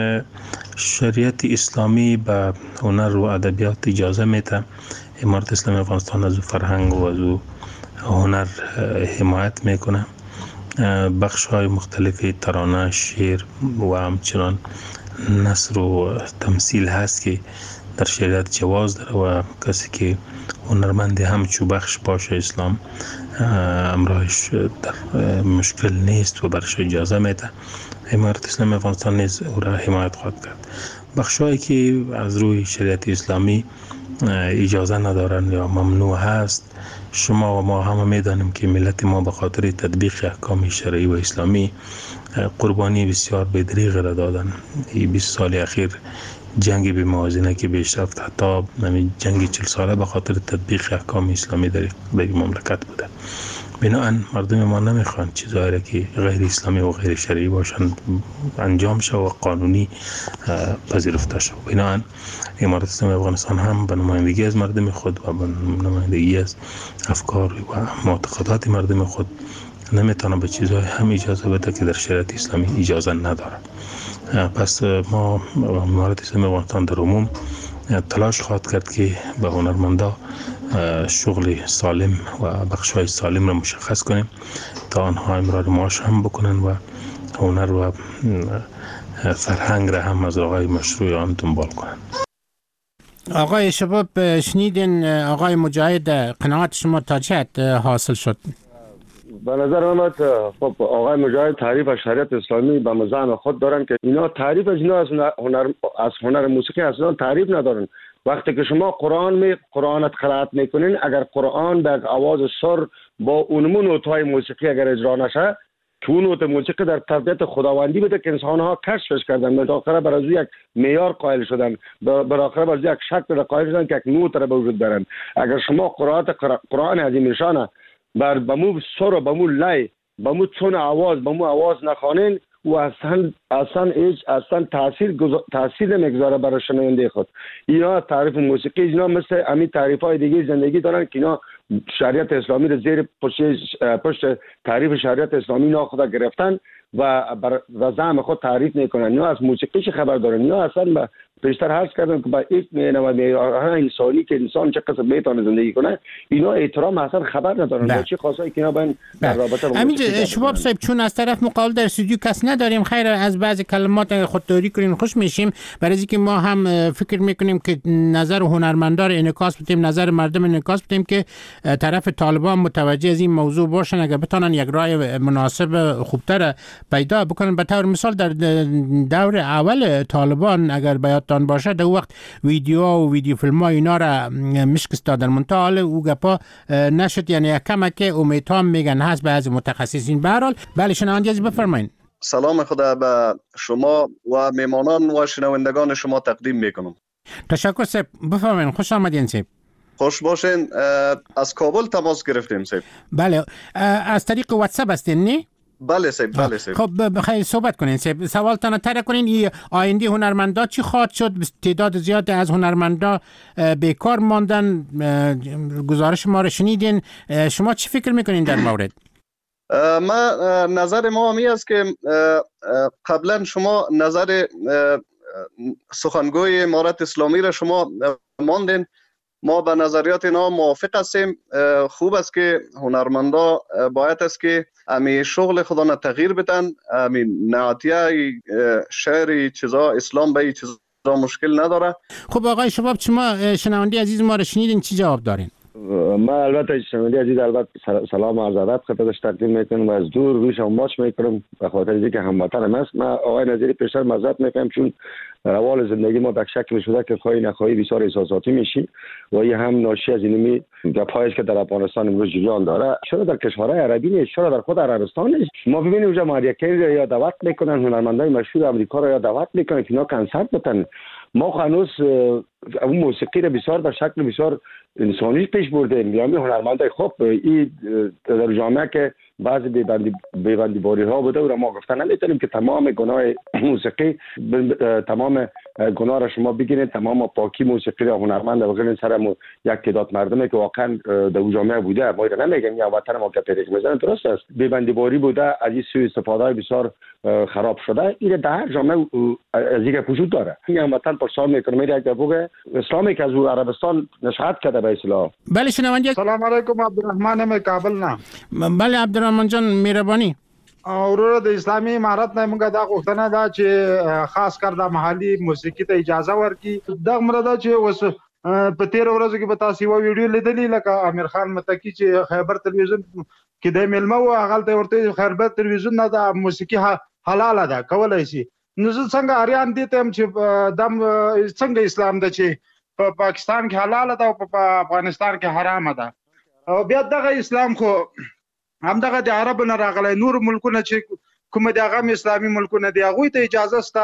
شریعت اسلامی به هنر و ادبیات اجازه میده، امارت اسلامی افغانستان از فرهنگ و از هنر حمایت میکنه. بخش های مختلفی ترانه، شعر و همچنان نثر و تمثیل هست که در شریعت جواز داره و کسی که هنرمندی همچو بخش باشه اسلام امرایش در مشکل نیست و برش اجازه میده. امارت اسلامی افغانستان نیز او را حمایت خواهد کرد. بخش هایی که از روی شریعت اسلامی اجازه ندارن یا ممنوع هست، شما و ما همه میدانیم که ملت ما به خاطر تطبیق احکام شرعی و اسلامی قربانی بسیار بدریغ را دادن. 20 سال اخیر جنگ به موازنه که پیش رفت، حتی جنگ 40 ساله به خاطر تطبیق احکام اسلامی در مملکت بوده. بنابراین مردم ما نمیخوان چیزایی را که غیر اسلامی و غیر شرعی باشن انجام شود و قانونی پذیرفته شود. بنابراین امارت اسلامی افغانستان هم به نمایندگی از مردم خود و به نمایندگی از افکار و معتقدات مردم خود نمیتونه به چیزهای هم اجازه بده که در شریعت اسلامی اجازه نداره. پس ما امارت اسلامی افغانستان در عموم تلاش خواهد کرد که به هنرمندا شغل سالم و بخش‌های سالم را مشخص کنیم تا آنها امرار معاش هم بکنن و هنر و فرهنگ را هم از راه‌های مشروع آن دنبال کنن. آقای شباب، شنیدین آقای مجاهد، قناعت شما تا چه حد حاصل شد؟ به نظر من خب آقای مجاهد تعریف از شریعت اسلامی به مزاح خود دارن که اینا تعریف از اینا از هنر موسیقی اصلا تعریف ندارن. وقتی که شما قرآنت قرائت میکنین، اگر قرآن در آواز سر با اونمون نوت‌های موسیقی اگر اجرا نشه که اون نوت موسیقی در طبیعت خداوندی بوده که انسان‌ها کشفش کردن، بالاخره بر از یک معیار قائل شدن، بالاخره بر از یک شکل قائل شدن که یک نوت را به وجود برن. اگر شما قرآن عظیم شانه بر بمو سر و بمو لای بمو چون آواز بمو آواز نخوانین و اصلا تاثیر نمیگذاره برای شنونده خود. اینا تعریف موسیقی اینا مثل امی تعریف های دیگه زندگی دارن که اینا شریعت اسلامی رو زیر پشت تعریف شریعت اسلامی اینا خدا گرفتن و زعم خود تعریف میکنن. اینا از موسیقی چه خبر دارن؟ اینا اصلا پیشتر عرض کردم که با یک معیارهای انسانی که انسان چه قسم میتونه زندگی کنه اینا احترام اصلا خبر ندارن. با چه خاصایی که اینا باید در رابطه با موسیقی شباب صاحب، چون از طرف مقابل در استودیو کس نداریم، خیر از بعضی کلمات خودداری کنین خوش میشیم، برای اینکه ما هم فکر میکنیم که نظر هنرمندان انعکاس بدیم، نظر مردم انعکاس بدیم که طرف طالبان متوجه از این موضوع باشن، اگر بتونن یک راه مناسب خوبتر پیدا بکنن. به طور مثال در دور اول طالبان اگر بیاتان باشه، در وقت ویدیو فیلم ها اینا را مشکست دادن، منتها او گپا نشد، یعنی کمه که امیدها میگن هست به از متخصصین. به هر حال بله، شنونده عزیز بفرمایید. سلام خدا به شما و میمانان و شنوندگان شما تقدیم میکنم. تشکر صاحب، بفرمایید. خوش آمدین صاحب. خوش باشین. از کابل تماس گرفتیم صاحب. بله، از طریق واتساپ هستین نه؟ بله صاحب، بله صاحب. خب بخیر صحبت کنین صاحب. سوالتان طرح کنین. آینده هنرمندا چی خواهد شد؟ تعداد زیاد از هنرمندا بیکار ماندن، گزارش ما رو شنیدین. شما چی فکر میکنین در مورد؟ نظر ما همی است که قبلا شما نظر سخنگوی امارت اسلامی را شما ماندین. ما به نظریات اینا موافق هستیم. خوب است که هنرمندا باید است که امی شغل خودنا تغییر بدن. امی نعتیه شعری چیزا اسلام به چیزا مشکل نداره. خب آقای شباب، شما شنونده عزیز ما رو شنیدین، چی جواب دارین؟ ما البته شنونده عزیز البته سلام عرض ادب خدمتش تقدیم میکنم و از دور روش ماچ میکنم به خاطر اینکه هموطنم است. ما آقای نظری پیشتر معذرت میکنم چون روال زندگی ما به شکل شده که خواهی نخواهی بسیار احساساتی میشی و این هم ناشی از اینمی گپایی که در افغانستان امروز جریان داره. چرا در کشورهای عربی نیست؟ چرا در خود عربستان نیست؟ ما ببینیم اونجا ماریاکری را یا دعوت میکنن، هنرمندای مشهور امریکا را یا دعوت میکنن که اینا کنسرت بتن. ما هنوز اون موسیقی را بسیار به شکل بسیار انسانی پیش بردیم. یعنی هنرمندای خوب این در جامعه که بعضی بیبندی باری ها بوده و ما گفتن نمیتونیم که تمام گناه موسیقی تمام گناه را شما بگیرید، تمام پاکی موسیقی را هنرمند بگیرید سر یک تعداد مردمی که واقعا در جامعه بوده. ما را نمیگیم یا وطن ما که پیریک میزنن، درست است بیبندی باری بوده، از این سوء استفاده بسیار خراب شده. این در هر جامعه از دیگه وجود داره. این وطن پرسان میکنه میره که بگه اسلامی که از عربستان نشأت کرده به اسلام. بله شنونده. سلام علیکم عبدالرحمن من کابل نه. بله عبدالرحمن جان مهربانی. اورور د اسلامي امارت نه موږ دا غوښتنه ده چې خاص کر د محلي موسیقي ته اجازه ورکړي. دا مرده چې اوس په 13 ورځو کې به تاسو یو ویډیو لیدلی لکه امیر خان متکی چې خیبر تلویزیون کې د ملمه و هغه ته ورته خیبر تلویزیون نه د موسیقي حلاله ده کولای شي. نو څنګه اریان دي ته چې دم څنګه اسلام ده چې په پاکستان کې حلاله ده او په افغانستان کې حرام ده. او بیا دغه اسلام خو همدغه د عربو نه راغلی، نور ملکونه چې کوم دغه اسلامي ملکونه دی هغوی ته اجازه شته.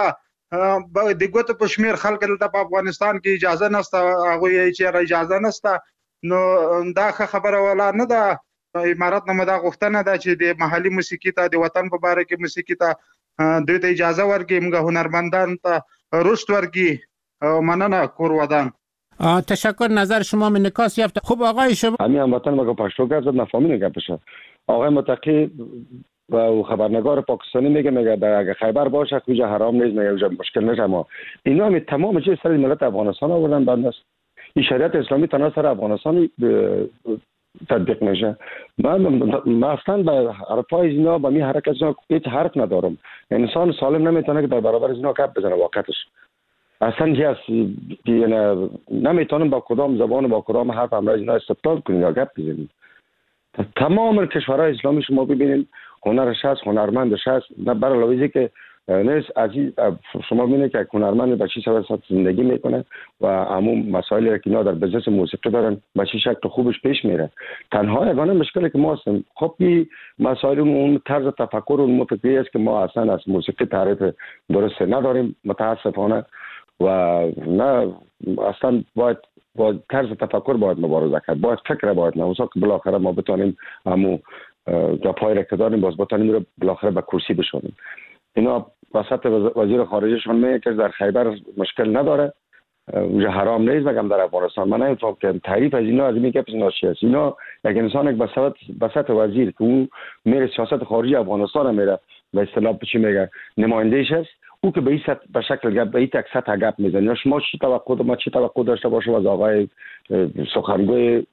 د ګوتو په شمیر خلک دلته په افغانستان کې اجازه نشته، هغوی یې چې اجازه نشته. نو دا خبره ولا نه ده. امارت نه دا غوښتنه ده چې د محلي موسیقي ته د وطن په باره کې موسیقي ته دوی ته اجازه ورکړي، موږ هنرمندان ته رشد ورکړي. مننه کور ودان. تشکر. نظر شما من نکاس یافت. خوب آقای شما همین هموطن مگه پشتو گفت نفهمین گپشه. آقای متقی و خبرنگار پاکستانی میگه اگه خیبر باشه کجا حرام نیست، میگه اونجا مشکل نیست. اما اینا هم تمام چیز سر ملت افغانستان آوردن بند است. این شریعت اسلامی تنها سر افغانستان تطبیق میشه. من اصلا به حرفای اینا با می حرکت اینا هیچ حرف ندارم. انسان سالم نمیتونه که در برابر اینا گپ بزنه. واقعتش اصلا یعنی نمیتونم با کدام زبان با کدام حرف امروز اینا استدلال کنیم یا گپ بزنیم. تمام کشورهای اسلامی شما ببینید هنرش هست، هنرمندش هست. نه برای لحاظی که نیست عزیز شما ببینید که هنرمند به چه سبب زندگی میکنه و عموم مسائلی که اینا در بزنس موسیقی دارن به چه شکل خوبش پیش میره. تنها یگانه مشکلی که ما هستیم خب این مسائل اون طرز تفکر اون فکری است که ما اصلا از موسیقی تعریف درست نداریم متاسفانه و نه اصلا باید با طرز تفکر باید مبارزه کرد، باید فکر باید نوسا که بالاخره ما بتونیم همون گپای را که داریم باز بتونیم رو بالاخره به کرسی بشونیم. اینا وسط وزیر خارجهشون میگه که در خیبر مشکل نداره، اونجا حرام نیست، مگم در افغانستان. من نمی‌فهمم که تعریف از اینا از این که ناشی است. اینا یک انسان یک بسط وزیر که اون میره سیاست خارجی افغانستان میره به اصطلاح چی میگه نماینده‌اش است، او که به این به شکل گپ به این تک سطح گپ میزنه. شما چی توقع داشته باشه از آقای سخنگوی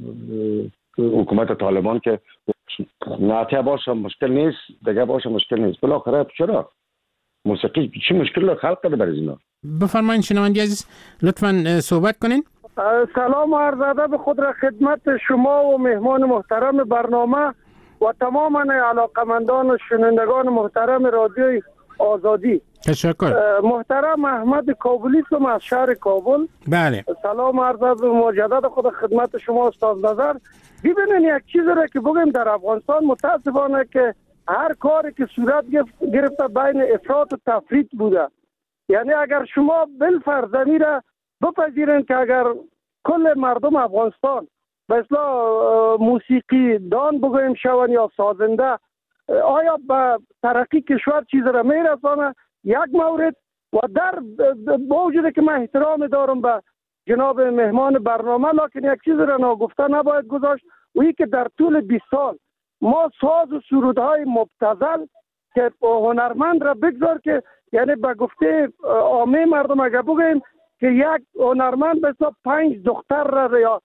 حکومت طالبان که ناتیه باشه مشکل نیست، دیگه باشه مشکل نیست. بالاخره چرا موسیقی چی مشکل رو خلق کرده برای اینا؟ بفرمایید شنونده عزیز لطفاً صحبت کنین. سلام و عرض ادب خود را خدمت شما و مهمان محترم برنامه و تمام علاقمندان و شنوندگان محترم رادیوی آزادی. تشکر. محترم احمد کابلی هم از شهر کابل. بله. سلام عرض ادب مجدد خود خدمت شما استاد نظر. ببینید یک چیز را که بگیم در افغانستان متاسفانه که هر کاری که صورت گرفته بین افراط و تفریط بوده. یعنی اگر شما بالفرض را بپذیرین که اگر کل مردم افغانستان به اصطلاح موسیقی دان بگویم شون یا سازنده، آیا به ترقی کشور چیز را میرسانه؟ یک مورد. و در با وجود که من احترام دارم به جناب مهمان برنامه، لکن یک چیز را ناگفته نباید گذاشت و این که در طول 20 سال ما ساز و سرودهای مبتذل که هنرمند را بگذار که یعنی به گفته عامه مردم اگر بگیم که یک هنرمند به حساب 5 دختر را یا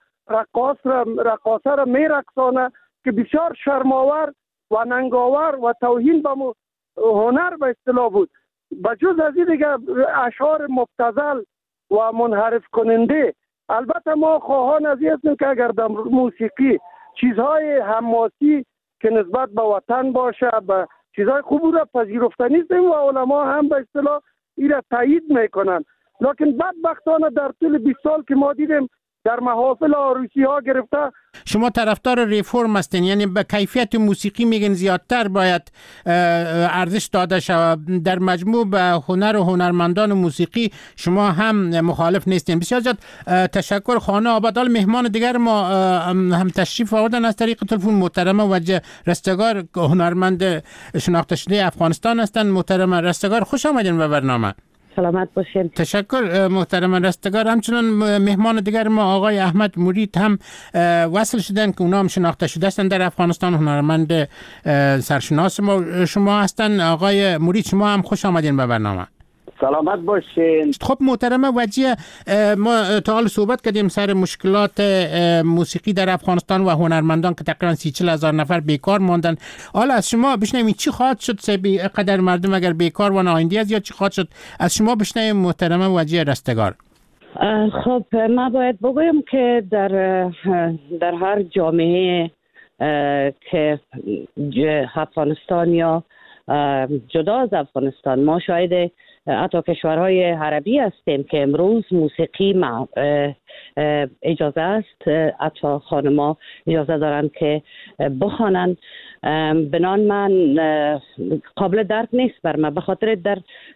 رقاصه را میرقصانه که بسیار شرماور و ننگاور و توهین به هنر به اصطلاح بود. بجز از این دیگه اشعار مبتذل و منحرف کننده. البته ما خواهان از این هستیم که اگر در موسیقی چیزهای حماسی که نسبت به وطن باشه، به چیزهای خوب را پذیرفته نیستیم و علما هم به اصطلاح این را تایید میکنن. لکن بدبختانه در طول 20 سال که ما دیدیم در محافل عروسی ها گرفته. شما طرفدار ریفورم هستین، یعنی به کیفیت موسیقی میگن زیادتر باید ارزش داده شود. در مجموع به هنر و هنرمندان موسیقی شما هم مخالف نیستین. بسیار زیاد تشکر. خانه آباد. مهمان دیگر ما هم تشریف آوردن از طریق تلفن. محترمه وجه رستگار، هنرمند شناخته شده افغانستان هستند. محترمه رستگار، خوش آمدین به برنامه. سلامت باشین. تشکر محترم رستگار. همچنان مهمان دیگر ما آقای احمد مرید هم وصل شدن که اونا هم شناخته شده هستند در افغانستان. هنرمند سرشناس ما شما هستن. آقای مرید شما هم خوش آمدین به برنامه. سلامت باشین. خب محترم وجیه، ما تا حال صحبت کردیم سر مشکلات موسیقی در افغانستان و هنرمندان که تقریبا 30-40 هزار نفر بیکار ماندن. حالا از شما بشنویم چی خواهد شد قدر مردم اگر بیکار و آینده از یا چی خواهد شد؟ از شما بشنویم محترم وجیه رستگار. خب ما باید بگویم که در هر جامعه که افغانستان یا جدا از افغانستان، ما شاید حتی کشورهای عربی هستیم که امروز موسیقی اجازه است، حتی خانم‌ها اجازه دارند که بخوانند. بنان من قابل درک نیست بر من، به خاطر در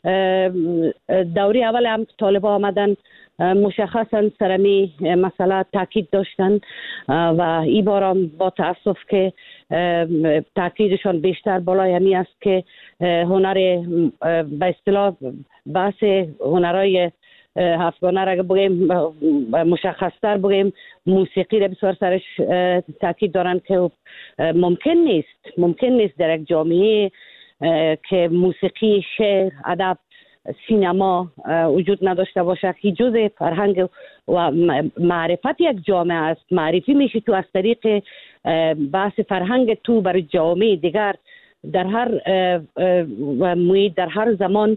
دوری اول هم طالبان آمدن مشخصا سرمی مسئله تاکید داشتن و این بارم با تاسف که تاکیدشان بیشتر بالای همی است که هنر به اصطلاح بحث هنرهای افغانه را بگیم مشخصتر بگیم موسیقی را بسیار سرش تاکید دارن که ممکن نیست در یک جامعه که موسیقی، شعر، ادب، سینما وجود نداشته باشه که جزء فرهنگ و معرفت یک جامعه است. معرفی میشه تو از طریق بحث فرهنگ تو برای جامعه دیگر در هر محیط، در هر زمان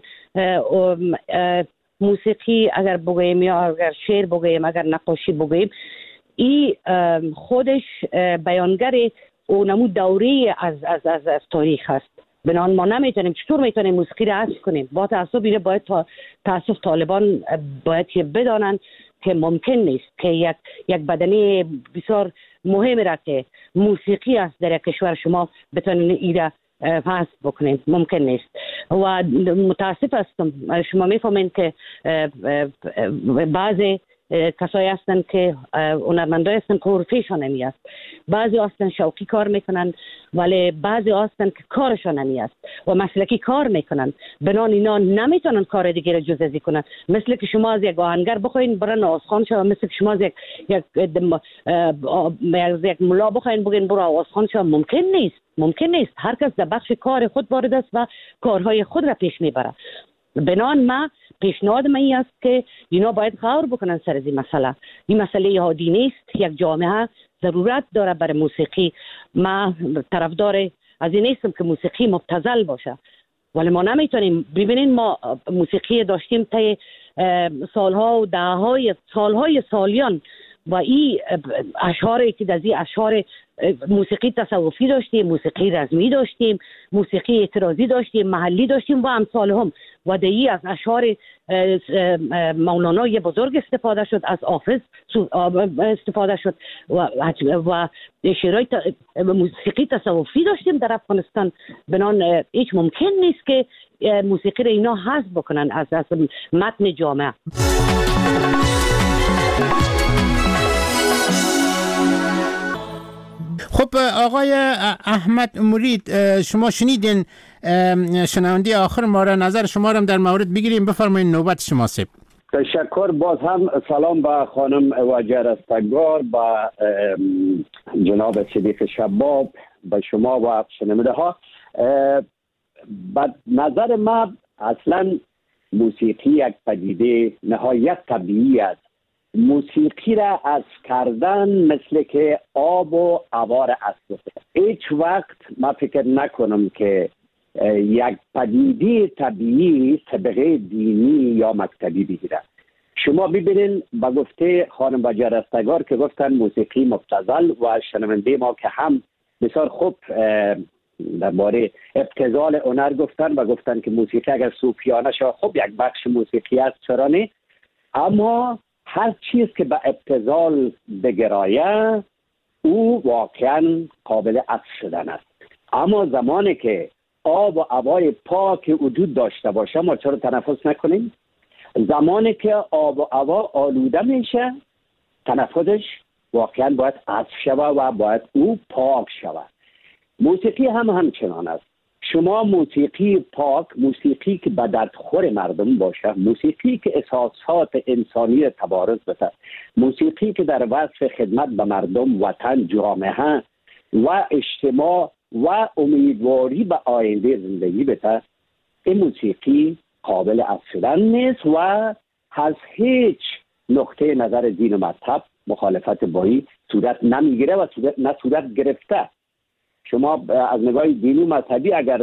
موسیقی اگر بگوییم یا اگر شعر بگوییم، اگر نقاشی بگوییم، این خودش بیانگر اونمو دوره از تاریخ است. بنابراین ما نمیتونیم، چطور میتونیم موسیقی را حذف کنیم؟ با تاسف اینه باید تاسف طالبان باید که بدانند که ممکن نیست که یک بدنه بسیار مهم را که موسیقی است در یک کشور شما بتونین ایره حذف بکنید. ممکن نیست و متاسف هستم. شما میفهمین که بعضی کسایی هستن که هنرمندای هستن که حرفیشان نمی است، بعضی هستن شوقی کار میکنن، ولی بعضی هستن که کارشان نمی است و مسلکی کار میکنن. بنان اینا نمیتونن کار دیگه را جز ازی کنن. مثل که شما از یک آهنگر بخواین برن آوازخوان شو، مثل که شما از یک ملا بخواین بگین برو آوازخوان شو. ممکن نیست. هر کس در بخش کار خود وارد است و کارهای خود را پیش میبره. بنان ما پیشنهاد من است که اینا باید غور بکنن سر این مسئله. این مسئله عادی نیست. یک جامعه ضرورت داره برای موسیقی. ما طرفدار از این نیستم که موسیقی مبتذل باشه، ولی ما نمیتونیم. ببینین ما موسیقی داشتیم تا سالها و دههای سالیان و این اشعاری که از این اشعار موسیقی تصوفی داشتیم، موسیقی رزمی داشتیم، موسیقی اعتراضی داشتیم، محلی داشتیم و امثال هم. و دیگه از اشعار مولانای بزرگ استفاده شد، از حافظ استفاده شد و شعرهای موسیقی تصوفی داشتیم در افغانستان. بنان هیچ ممکن نیست که موسیقی را اینا حذف بکنن از متن جامعه. خب آقای احمد مرید، شما شنیدین شنونده آخر ما را، نظر شما را در مورد بگیریم. بفرمایید، نوبت شما سیب. تشکر. باز هم سلام به خانم وجیه رستگار، به جناب صدیق شباب، به شما و شنونده ها. به نظر ما اصلا موسیقی یک پدیده نهایت طبیعی است. موسیقی را از کردن مثل که آب و هوا را است. هیچ وقت ما فکر نکنم که یک پدیده طبیعی طبقه دینی یا مکتبی بگیره. شما ببینین با گفته خانم وجیه رستگار که گفتن موسیقی مبتذل و شنونده ما که هم بسیار خوب درباره ابتذال هنر گفتن و گفتن که موسیقی اگر صوفیانه شد خب یک بخش موسیقی است، چرا نه؟ اما هر چیز که به ابتذال بگرایه او واقعا قابل عطف شدن است. اما زمانی که آب و هوای پاک وجود داشته باشه ما چرا تنفس نکنیم؟ زمانی که آب و هوا آلوده میشه تنفسش واقعا باید عطف شود و باید او پاک شود. موسیقی هم همچنان است. شما موسیقی پاک، موسیقی که به دردخور مردم باشه، موسیقی که احساسات انسانی را تبارز بده، موسیقی که در وصف خدمت به مردم، وطن، جامعه و اجتماع و امیدواری به آینده زندگی بده، این موسیقی قابل عطف شدن نیست و از هیچ نقطه نظر دین و مذهب مخالفت با این صورت نمیگیره و صورت گرفته. شما از نگاه دینی و مذهبی اگر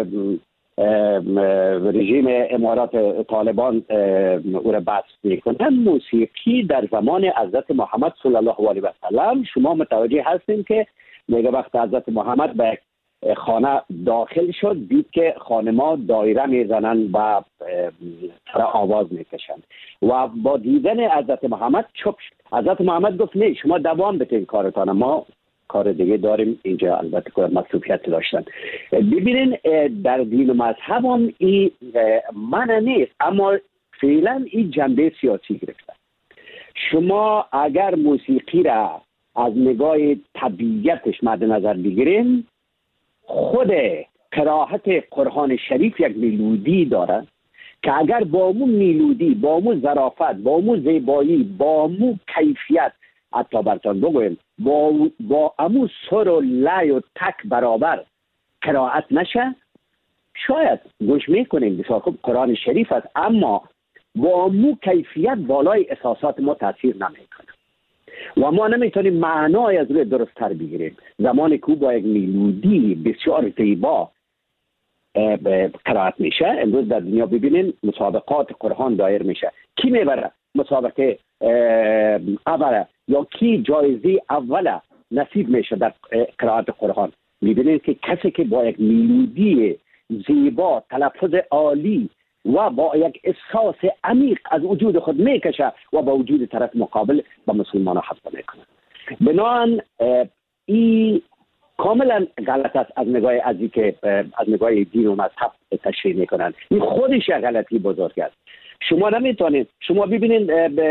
رژیم امارات طالبان او را بحث میکنن، موسیقی در زمان حضرت محمد صلی الله علیه و سلم شما متوجه هستیم که میگه وقت حضرت محمد به خانه داخل شد دید که خانما دایره میزنن و آواز میکشن و با دیدن حضرت محمد چپ شد. حضرت محمد گفت نه شما دوام بتین کارتان، ما کار دیگه داریم اینجا. البته که مصروفیت داشتن. ببینین در دین و مذهب هم این منع نیست، اما فعلا این جنبه سیاسی گرفته. شما اگر موسیقی را از نگاه طبیعتش مد نظر بگیریم، خود قرائت قرآن شریف یک ملودی داره که اگر با اون ملودی، با اون ظرافت، با اون زیبایی، با اون کیفیت، حتی براتون بگویم با امو سر و لای و تک برابر قرائت نشه، شاید گوش میکنیم بسیار خوب قرآن شریف است، اما با امو کیفیت بالای احساسات ما تاثیر نمیکنه و ما نمیتونیم معنای از روی درست تر بگیریم. زمانی که با یک ملودی بسیار زیبا قرائت میشه، امروز در دنیا ببینین مسابقات قرآن دایر میشه، کی میبره مسابقه اوله یا کی جایزه اوله نصیب میشه در قرائت قرآن؟ میبینید که کسی که با یک ملودی زیبا، تلفظ عالی و با یک احساس عمیق از وجود خود میکشه و با وجود طرف مقابل با مسلمان حفظ میکنه. بنابراین این کاملا غلط است از نگاه ازی که از نگاه دین و مذهب تشریح میکنن. این خودش غلطی بزرگ است. شما نمیتونید، شما ببینید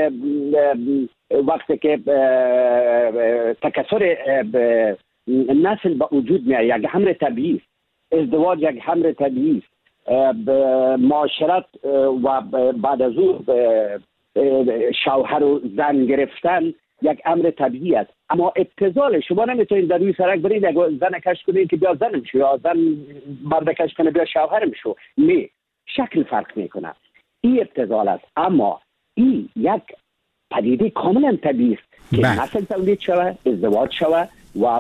وقتی که تکثر نسل به وجود میاد، یک امر طبیعی است. ازدواج یک امر طبیعی است. معاشرت و بعد از او شوهر و زن گرفتن یک امر طبیعی است. اما ابتذال شما نمیتونید در روی سرک برید یک زن کش کنید که بیا زنم شو یا زن مرد کش کنه بیا شوهرم شو. نه، شکل فرق میکنه. این ابتذال است، اما این یک پدیده کاملا طبیعی است که نسل تولید شود، ازدواج شود و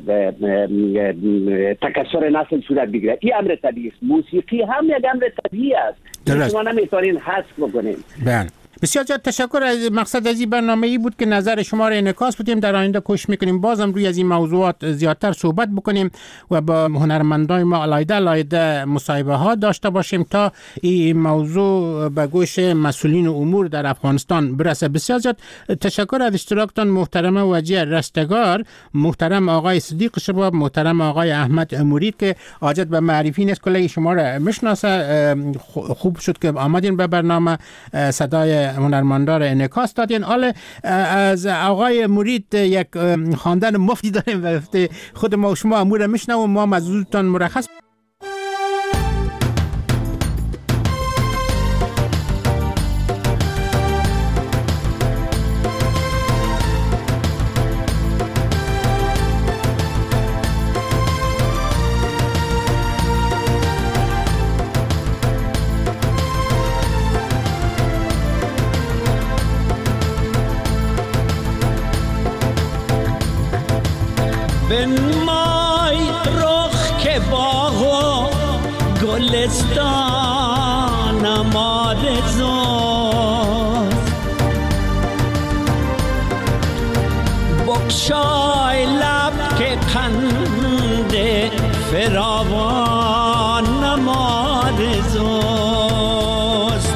تکثر نسل صورت بگیره. این امر طبیعی است. موسیقی هم یک امر طبیعی است. شما نمیتونین حذف بکنین. بسیار زیاد تشکر. از مقصد از این برنامه ای بود که نظر شما را انعکاس بدیم. در آینده کوشش میکنیم بازم روی از این موضوعات زیادتر صحبت بکنیم و با هنرمندان ما علایده مصاحبه ها داشته باشیم تا این موضوع به گوش مسئولین امور در افغانستان برسه. بسیار زیاد تشکر از اشتراکتان محترم وجیه رستگار، محترم آقای صدیق شباب، محترم آقای احمد مرید که حاجت به معرفی نیست، کلی شما را میشناسه. خوب شد که آمدین به برنامه صدای هنرمندان انعکاس دادین. حالا از آقای مرید یک خواندن مفتی داریم و خود ما و شما امور میشنویم، ما مزودتان مرخص. بنمای رخ که باغ و گلستانم آرزوست، بگشای لب که قند فراوان آرزوست.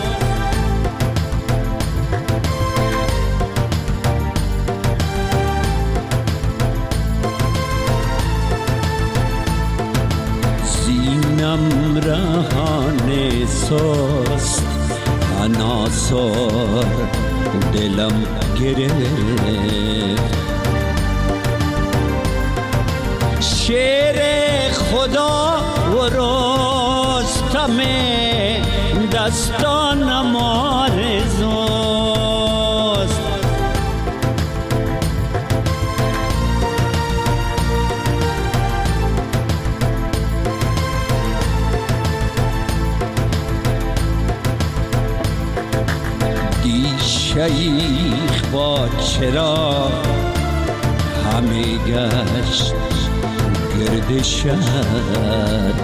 زینم رهان سست عناصر دلم گرفت. شعر خدا و رستم دستانم آرزوست. شیخ با چرا همه گشت گرد شهر.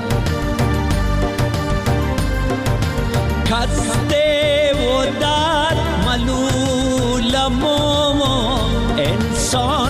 کسته و در ملولم انسان